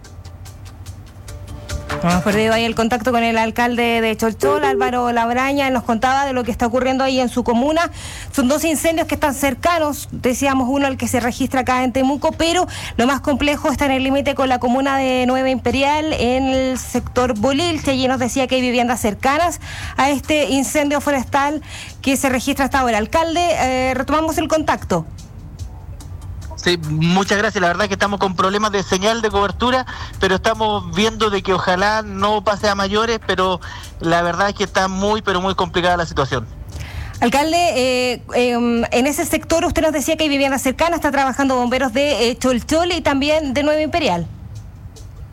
Hemos perdido ahí el contacto con el alcalde de Cholchol, Álvaro Labraña. Él nos contaba de lo que está ocurriendo ahí en su comuna. Son dos incendios que están cercanos, decíamos uno el que se registra acá en Temuco, pero lo más complejo está en el límite con la comuna de Nueva Imperial, en el sector Bolilche, y nos decía que hay viviendas cercanas a este incendio forestal que se registra hasta ahora. Alcalde, eh, retomamos el contacto. Sí, muchas gracias. La verdad es que estamos con problemas de señal de cobertura, pero estamos viendo de que ojalá no pase a mayores, pero la verdad es que está muy, pero muy complicada la situación. Alcalde, eh, eh, en ese sector usted nos decía que hay viviendas cercanas, está trabajando bomberos de eh, Cholchol y también de Nueva Imperial.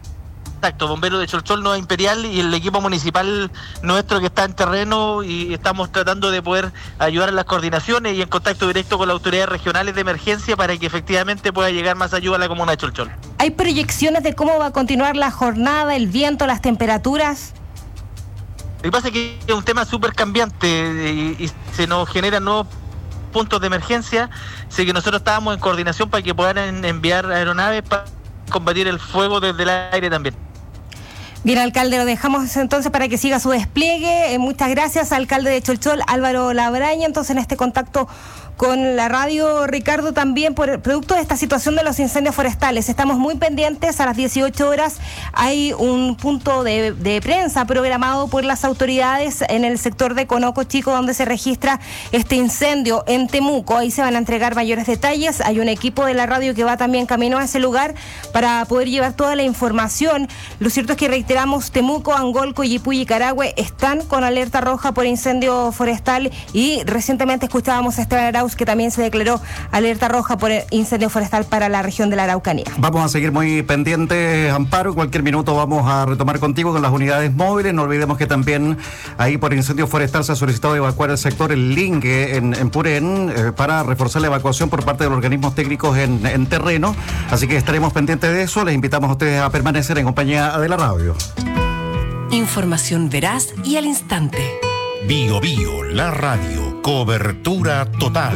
Exacto, Bomberos de Cholchol, Nueva Imperial y el equipo municipal nuestro que está en terreno, y estamos tratando de poder ayudar en las coordinaciones y en contacto directo con las autoridades regionales de emergencia para que efectivamente pueda llegar más ayuda a la comuna de Cholchol. ¿Hay proyecciones de cómo va a continuar la jornada, el viento, las temperaturas? Lo que pasa es que es un tema súper cambiante y, y se nos generan nuevos puntos de emergencia, así que nosotros estábamos en coordinación para que puedan enviar aeronaves para combatir el fuego desde el aire también. Bien, alcalde, lo dejamos entonces para que siga su despliegue. Eh, muchas gracias, alcalde de Cholchol, Álvaro Labraña, entonces en este contacto con la radio. Ricardo, también por el producto de esta situación de los incendios forestales, estamos muy pendientes. A las dieciocho horas hay un punto de, de prensa programado por las autoridades en el sector de Conoco Chico, donde se registra este incendio en Temuco. Ahí se van a entregar mayores detalles. Hay un equipo de la radio que va también camino a ese lugar para poder llevar toda la información. Lo cierto es que reiteramos, Temuco, Angolco, Yipuy y Carahue están con alerta roja por incendio forestal, y recientemente escuchábamos a Esteban Arauz que también se declaró alerta roja por incendio forestal para la región de la Araucanía. Vamos a seguir muy pendientes, Amparo. En cualquier minuto vamos a retomar contigo con las unidades móviles. No olvidemos que también ahí por incendio forestal se ha solicitado evacuar el sector El Lingue en, en Purén eh, para reforzar la evacuación por parte de los organismos técnicos en, en terreno. Así que estaremos pendientes de eso. Les invitamos a ustedes a permanecer en compañía de la radio. Información veraz y al instante. Bio Bio, la radio. Cobertura total.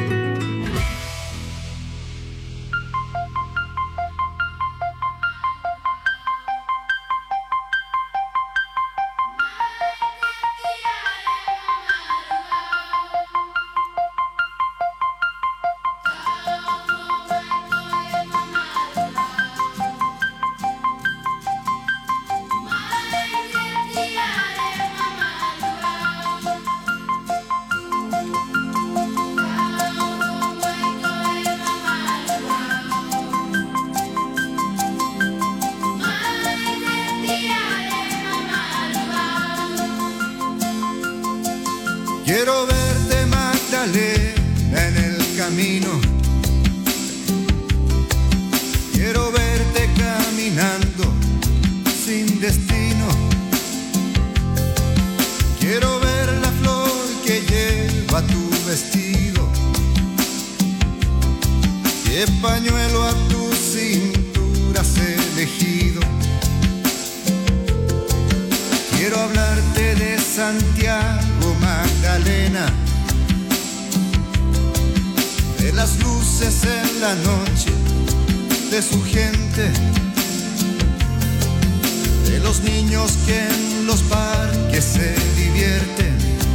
Quiero verte, Magdalena, en el camino. Quiero verte caminando sin destino. Quiero ver la flor que lleva tu vestido. Qué pañuelo a tu cintura has elegido. Quiero hablarte de Santiago, Magdalena, de las luces en la noche, de su gente, de los niños que en los parques se divierten,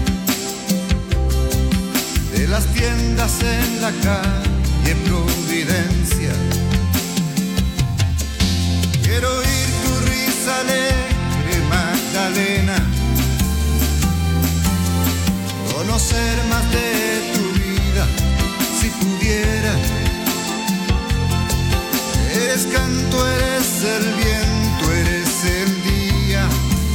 de las tiendas en la calle Providencia. Quiero oír tu risa alegre, Magdalena, conocer más de tu vida, si pudiera. Eres canto, eres el viento, eres el día.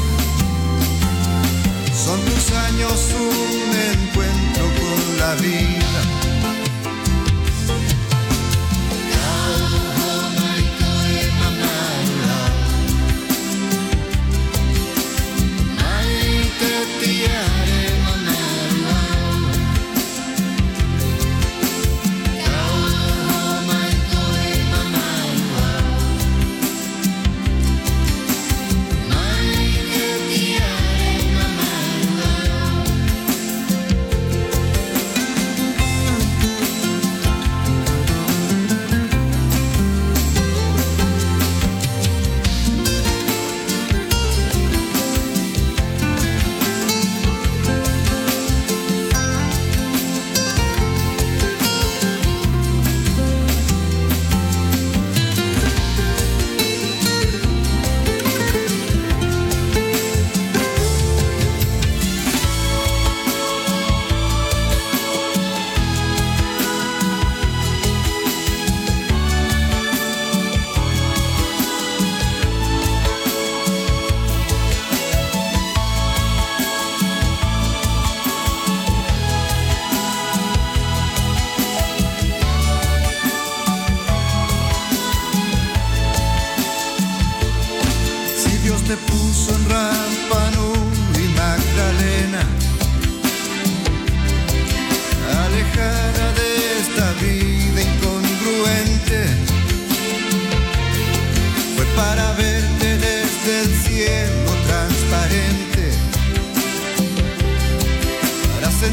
Son tus años un encuentro con la vida.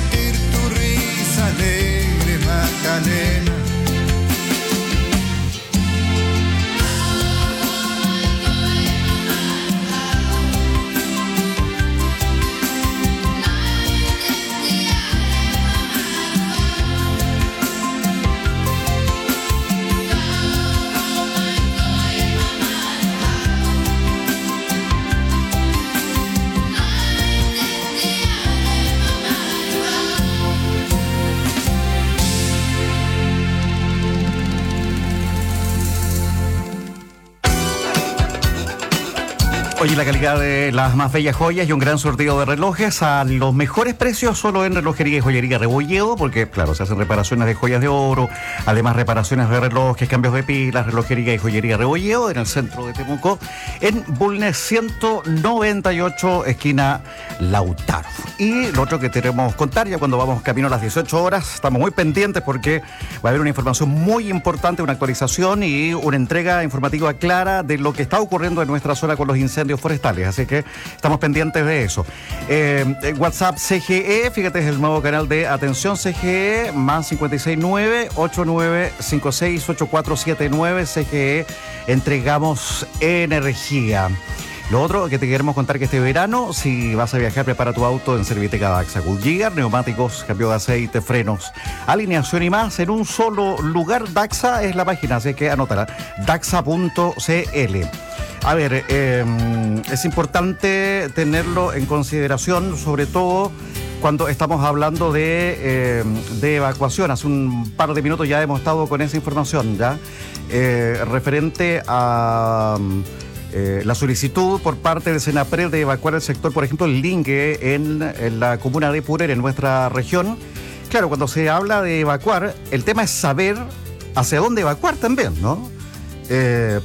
sentir tu risa alegre, Macarena. Oye, la calidad de las más bellas joyas y un gran sorteo de relojes a los mejores precios solo en Relojería y Joyería Rebolledo, porque claro, se hacen reparaciones de joyas de oro, además reparaciones de relojes, cambios de pilas. Relojería y Joyería Rebolledo en el centro de Temuco, en Bulnes ciento noventa y ocho, esquina Lautaro. Y lo otro que queremos contar, ya cuando vamos camino a las dieciocho horas, estamos muy pendientes porque va a haber una información muy importante, una actualización y una entrega informativa clara de lo que está ocurriendo en nuestra zona con los incendios forestales, así que estamos pendientes de eso. Eh, WhatsApp C G E, fíjate, es el nuevo canal de atención C G E, más cinco seis nueve, ocho nueve cinco seis, ocho cuatro siete nueve. C G E, entregamos energía. Lo otro que te queremos contar, que este verano, si vas a viajar, prepara tu auto en Serviteca Daxa. Goodyear, neumáticos, cambio de aceite, frenos, alineación y más en un solo lugar. Daxa es la página, así que anótala, daxa punto c l. A ver, eh, es importante tenerlo en consideración, sobre todo cuando estamos hablando de, eh, de evacuación. Hace un par de minutos ya hemos estado con esa información, ya, eh, referente a eh, la solicitud por parte de Senapred de evacuar el sector, por ejemplo, el Lingue, en, en la comuna de Purén, en nuestra región. Claro, cuando se habla de evacuar, el tema es saber hacia dónde evacuar también, ¿no? Eh,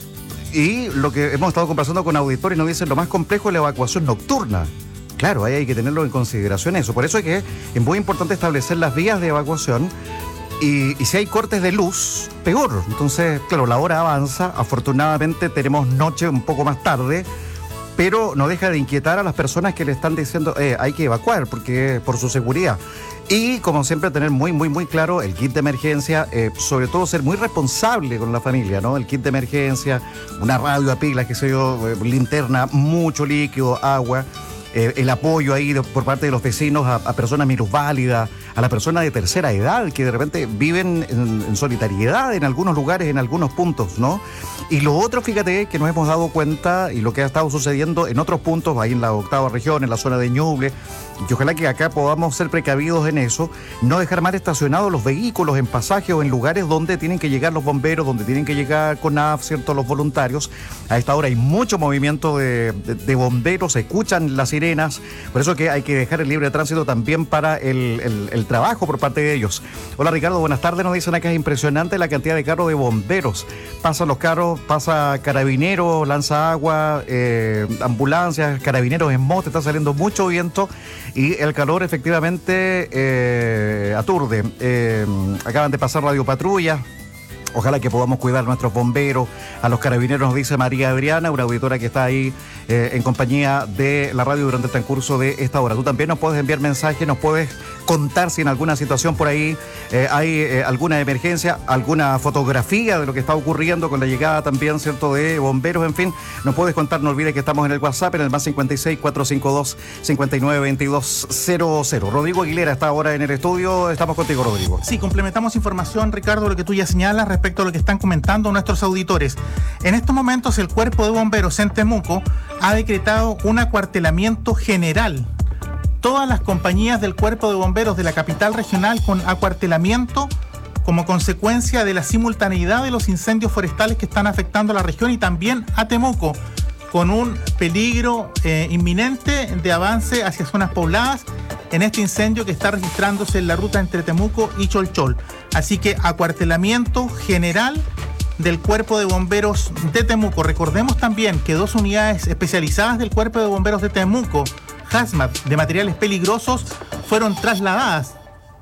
Y lo que hemos estado conversando con auditores nos dicen, lo más complejo es la evacuación nocturna. Claro, ahí hay que tenerlo en consideración eso. Por eso es que es muy importante establecer las vías de evacuación y, y si hay cortes de luz, peor. Entonces, claro, la hora avanza. Afortunadamente tenemos noche un poco más tarde, pero no deja de inquietar a las personas que le están diciendo, eh, hay que evacuar porque por su seguridad. Y como siempre, tener muy, muy, muy claro el kit de emergencia, eh, sobre todo ser muy responsable con la familia, ¿no? El kit de emergencia, una radio a pilas, que sé yo, eh, linterna, mucho líquido, agua, eh, el apoyo ahí de, por parte de los vecinos a, a personas minusválidas, a la persona de tercera edad que de repente viven en, en solitariedad en algunos lugares, en algunos puntos, ¿no? Y lo otro, fíjate, que nos hemos dado cuenta y lo que ha estado sucediendo en otros puntos, ahí en la octava región, en la zona de Ñuble, y ojalá que acá podamos ser precavidos en eso, no dejar mal estacionados los vehículos en pasajes o en lugares donde tienen que llegar los bomberos, donde tienen que llegar CONAF, ¿cierto?, los voluntarios. A esta hora hay mucho movimiento de, de, de bomberos, se escuchan las sirenas, por eso que hay que dejar el libre tránsito también para el, el, el trabajo por parte de ellos. Hola Ricardo, buenas tardes, nos dicen acá, es impresionante la cantidad de carros de bomberos. Pasan los carros, pasa carabineros, lanza agua, eh, ambulancias, carabineros en moto, está saliendo mucho viento y el calor efectivamente eh, aturde. Eh, acaban de pasar radiopatrullas. Ojalá que podamos cuidar a nuestros bomberos, a los carabineros, nos dice María Adriana, una auditora que está ahí eh, en compañía de la radio durante el transcurso de esta hora. Tú también nos puedes enviar mensajes, nos puedes contar si en alguna situación por ahí eh, hay eh, alguna emergencia, alguna fotografía de lo que está ocurriendo con la llegada también, ¿cierto?, de bomberos, en fin, nos puedes contar. No olvides que estamos en el WhatsApp, en el más cincuenta y seis, cuatrocientos cincuenta y dos, cincuenta y nueve, veintidós cero cero. Rodrigo Aguilera está ahora en el estudio, estamos contigo, Rodrigo. Sí, complementamos información, Ricardo, lo que tú ya señalas respecto a lo que están comentando nuestros auditores. En estos momentos el Cuerpo de Bomberos en Temuco ha decretado un acuartelamiento general. Todas las compañías del Cuerpo de Bomberos de la capital regional con acuartelamiento como consecuencia de la simultaneidad de los incendios forestales que están afectando a la región y también a Temuco, con un peligro eh, inminente de avance hacia zonas pobladas en este incendio que está registrándose en la ruta entre Temuco y Cholchol. Así que acuartelamiento general del Cuerpo de Bomberos de Temuco. Recordemos también que dos unidades especializadas del Cuerpo de Bomberos de Temuco, Hazmat, de materiales peligrosos, fueron trasladadas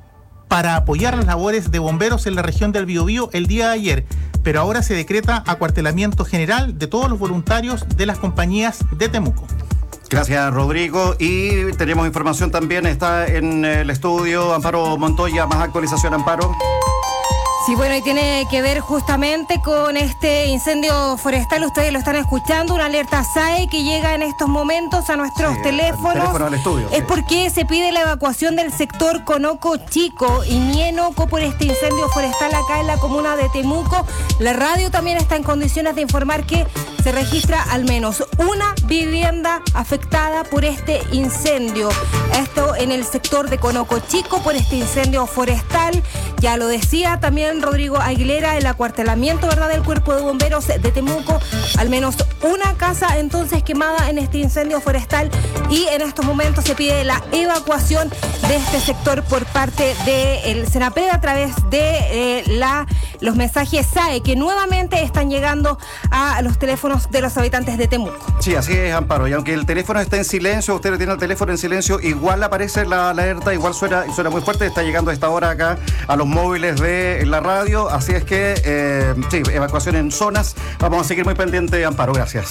para apoyar las labores de bomberos en la región del Biobío el día de ayer, pero ahora se decreta acuartelamiento general de todos los voluntarios de las compañías de Temuco. Gracias, Rodrigo. Y tenemos información también, está en el estudio Amparo Montoya. Más actualización, Amparo. Sí, bueno, y tiene que ver justamente con este incendio forestal. Ustedes lo están escuchando, una alerta S A E que llega en estos momentos a nuestros sí, teléfonos. Teléfono al estudio, es sí. Porque se pide la evacuación del sector Conoco Chico y Mienoco por este incendio forestal acá en la comuna de Temuco. La radio también está en condiciones de informar que se registra al menos una vivienda afectada por este incendio. Esto en el sector de Conoco Chico por este incendio forestal. Ya lo decía también Rodrigo Aguilera, el acuartelamiento, ¿verdad?, del Cuerpo de Bomberos de Temuco. Al menos una casa entonces quemada en este incendio forestal y en estos momentos se pide la evacuación de este sector por parte del Senapred a través de eh, la, los mensajes S A E que nuevamente están llegando a los teléfonos de los habitantes de Temuco. Sí, así es, Amparo. Y aunque el teléfono está en silencio, usted tiene el teléfono en silencio, igual aparece la alerta, igual suena, suena muy fuerte. Está llegando a esta hora acá a los móviles de la radio. Así es que, eh, sí, evacuación en zonas. Vamos a seguir muy pendiente, Amparo. Gracias.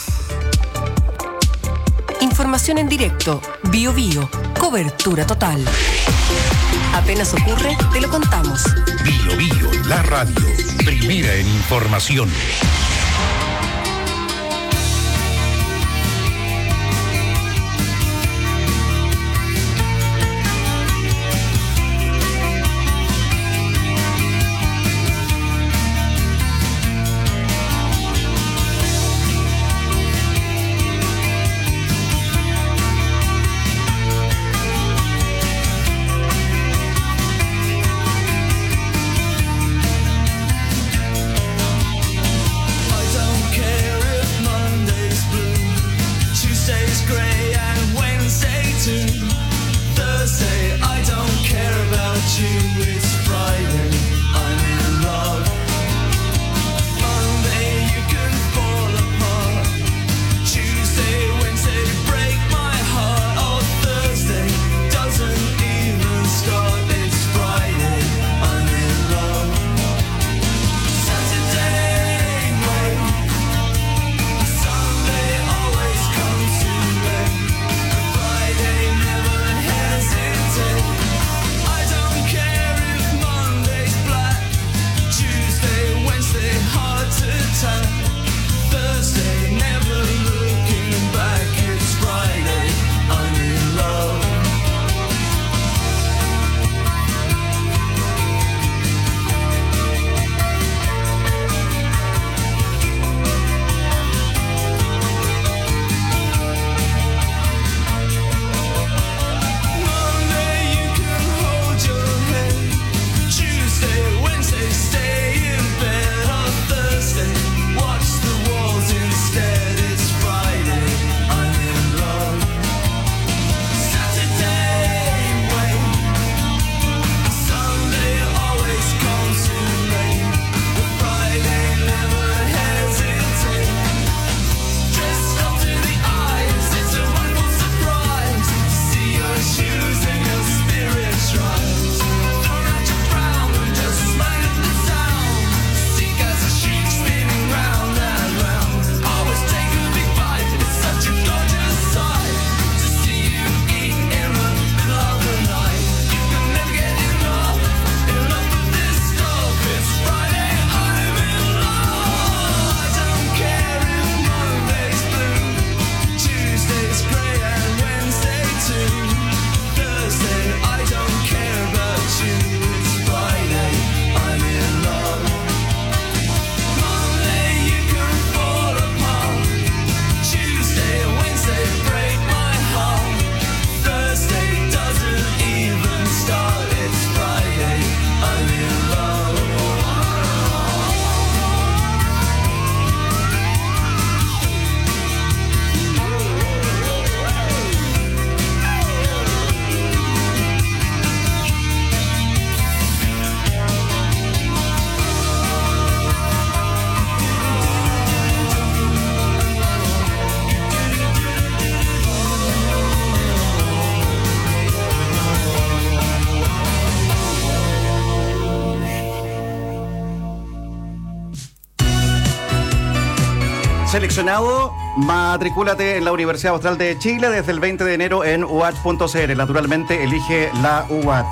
Información en directo. Bio Bio. Cobertura total. Apenas ocurre, te lo contamos. Bio Bio, la radio. Primera en información. Care seleccionado, matricúlate en la Universidad Austral de Chile desde el veinte de enero en u h punto c l. Naturalmente, elige la U H.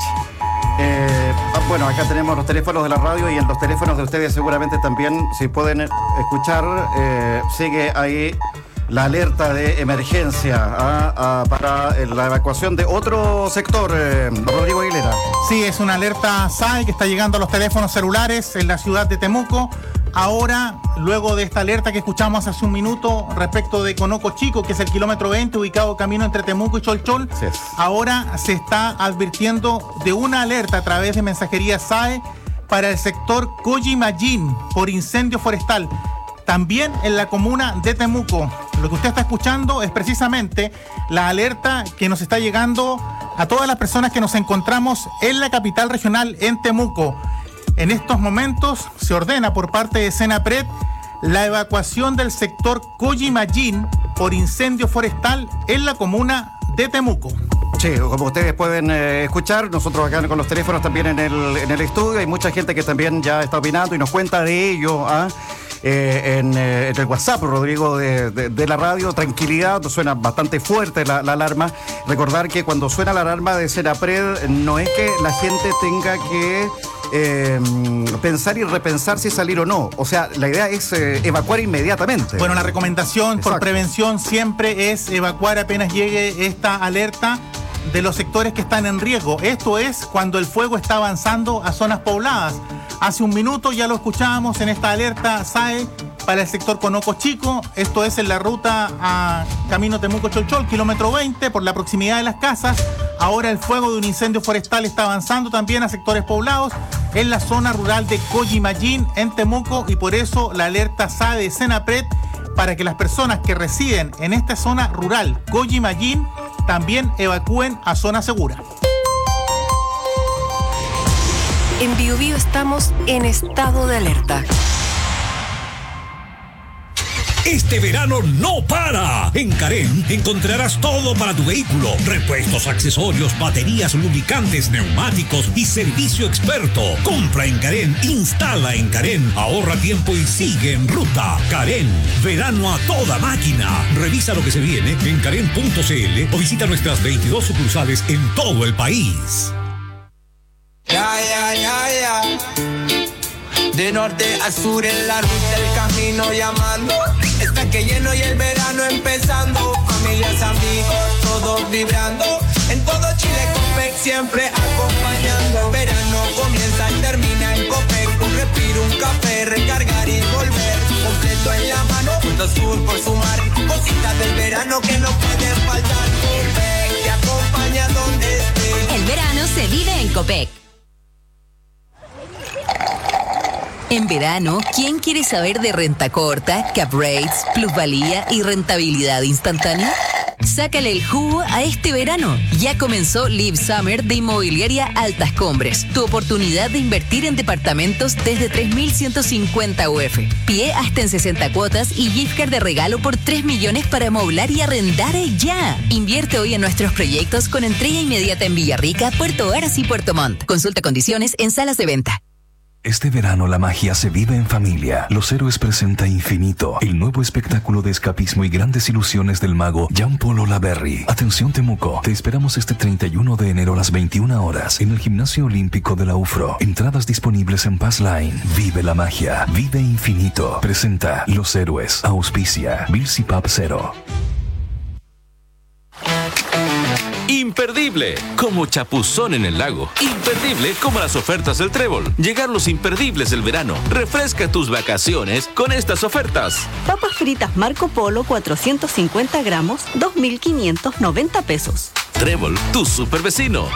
Eh, bueno, acá tenemos los teléfonos de la radio y en los teléfonos de ustedes seguramente también, si pueden escuchar, eh, sigue ahí la alerta de emergencia ah, ah, para la evacuación de otro sector. eh, Rodrigo Aguilera. Sí, es una alerta S A E que está llegando a los teléfonos celulares en la ciudad de Temuco. Ahora, luego de esta alerta que escuchamos hace un minuto respecto de Conoco Chico, que es el kilómetro veinte, ubicado camino entre Temuco y Cholchol, sí, ahora se está advirtiendo de una alerta a través de mensajería S A E para el sector Coyimayín por incendio forestal, también en la comuna de Temuco. Lo que usted está escuchando es precisamente la alerta que nos está llegando a todas las personas que nos encontramos en la capital regional, en Temuco. En estos momentos se ordena por parte de Senapred la evacuación del sector Coyimayín por incendio forestal en la comuna de Temuco. Sí, como ustedes pueden eh, escuchar, nosotros acá con los teléfonos también en el, en el estudio, hay mucha gente que también ya está opinando y nos cuenta de ello, ¿ah? Eh, en, eh, en el WhatsApp, Rodrigo, de, de, de la radio. Tranquilidad, suena bastante fuerte la, la alarma. Recordar que cuando suena la alarma de Senapred, no es que la gente tenga que eh, pensar y repensar si salir o no. O sea, la idea es eh, evacuar inmediatamente. Bueno, la recomendación Exacto. por prevención siempre es evacuar apenas llegue esta alerta de los sectores que están en riesgo. Esto es cuando el fuego está avanzando a zonas pobladas. Hace un minuto ya lo escuchábamos en esta alerta S A E para el sector Conoco Chico. Esto es en la ruta a Camino Temuco-Cholchol, kilómetro veinte, por la proximidad de las casas. Ahora el fuego de un incendio forestal está avanzando también a sectores poblados en la zona rural de Coyimayín, en Temuco, y por eso la alerta S A E de Senapred para que las personas que residen en esta zona rural, Coyimayín, también evacúen a zona segura. En Bio Bio estamos en estado de alerta. Este verano no para. En Carén encontrarás todo para tu vehículo: repuestos, accesorios, baterías, lubricantes, neumáticos y servicio experto. Compra en Carén, instala en Carén, ahorra tiempo y sigue en ruta. Carén, verano a toda máquina. Revisa lo que se viene en carén punto c l o visita nuestras veintidós sucursales en todo el país. Ya, ya, ya, ya. De norte a sur en la ruta el camino llamando. Está que lleno y el verano empezando. Familias, amigos, todos vibrando. En todo Chile Copec siempre acompañando. Verano comienza y termina en Copec. Un respiro, un café, recargar y volver. Completo en la mano, punto sur por sumar. Cositas del verano que no pueden faltar. Copec te acompaña donde estés. El verano se vive en Copec. En verano, ¿quién quiere saber de renta corta, cap rates, plusvalía y rentabilidad instantánea? Sácale el jugo a este verano. Ya comenzó Live Summer de Inmobiliaria Altas Cumbres. Tu oportunidad de invertir en departamentos desde tres mil ciento cincuenta U F. Pie hasta en sesenta cuotas y gift card de regalo por tres millones para amoblar y arrendar ya. Invierte hoy en nuestros proyectos con entrega inmediata en Villarrica, Puerto Varas y Puerto Montt. Consulta condiciones en salas de venta. Este verano la magia se vive en familia. Los Héroes presenta Infinito, el nuevo espectáculo de escapismo y grandes ilusiones del mago Jean-Paul Olaverry. Atención Temuco, te esperamos este treinta y uno de enero a las veintiuna horas en el Gimnasio Olímpico de la U F R O. Entradas disponibles en Passline. Vive la magia, vive Infinito. Presenta Los Héroes, auspicia Bills y Pub Cero. Imperdible, como chapuzón en el lago. Imperdible como las ofertas del Trébol. Llegar los imperdibles del verano. Refresca tus vacaciones con estas ofertas. Papas fritas Marco Polo, cuatrocientos cincuenta gramos, dos mil quinientos noventa pesos. Trébol, tu super vecino.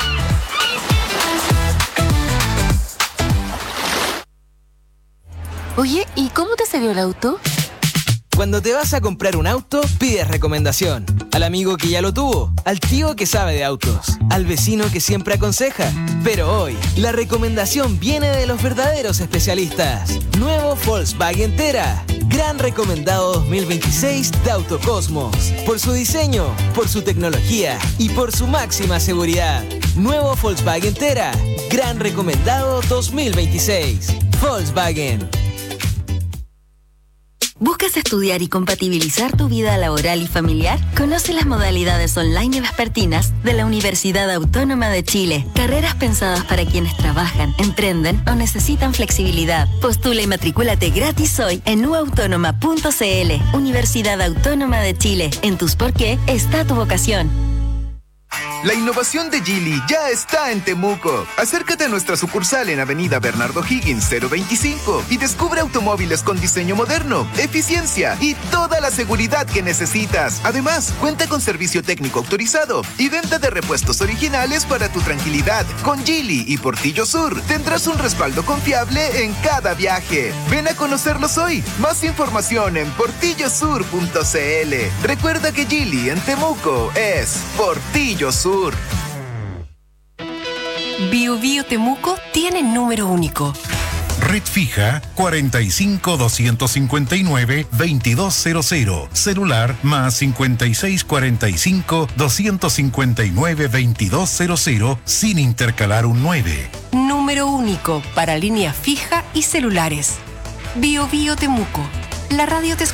Oye, ¿y cómo te salió el auto? Cuando te vas a comprar un auto, pides recomendación. Al amigo que ya lo tuvo, al tío que sabe de autos, al vecino que siempre aconseja. Pero hoy, la recomendación viene de los verdaderos especialistas. Nuevo Volkswagen Tera. Gran recomendado dos mil veintiséis de Autocosmos. Por su diseño, por su tecnología y por su máxima seguridad. Nuevo Volkswagen Tera. Gran recomendado dos mil veintiséis. Volkswagen. ¿Buscas estudiar y compatibilizar tu vida laboral y familiar? Conoce las modalidades online y vespertinas de la Universidad Autónoma de Chile. Carreras pensadas para quienes trabajan, emprenden o necesitan flexibilidad. Postula y matricúlate gratis hoy en u autónoma punto c l. Universidad Autónoma de Chile. En tus por qué está tu vocación. La innovación de Geely ya está en Temuco. Acércate a nuestra sucursal en Avenida Bernardo Higgins cero veinticinco y descubre automóviles con diseño moderno, eficiencia y toda la seguridad que necesitas. Además, cuenta con servicio técnico autorizado y venta de repuestos originales para tu tranquilidad. Con Geely y Portillo Sur tendrás un respaldo confiable en cada viaje. Ven a conocerlos hoy. Más información en portillo sur punto c l. Recuerda que Geely en Temuco es Portillo Sur. Bio Bio Temuco tiene número único. Red fija cuarenta y cinco, doscientos cincuenta y nueve, veintidós cero cero. Celular más cincuenta y seis, cuarenta y cinco, doscientos cincuenta y nueve, veintidós cero cero sin intercalar un nueve. Número único para línea fija y celulares. Bio Bio Temuco. La radio te escucha.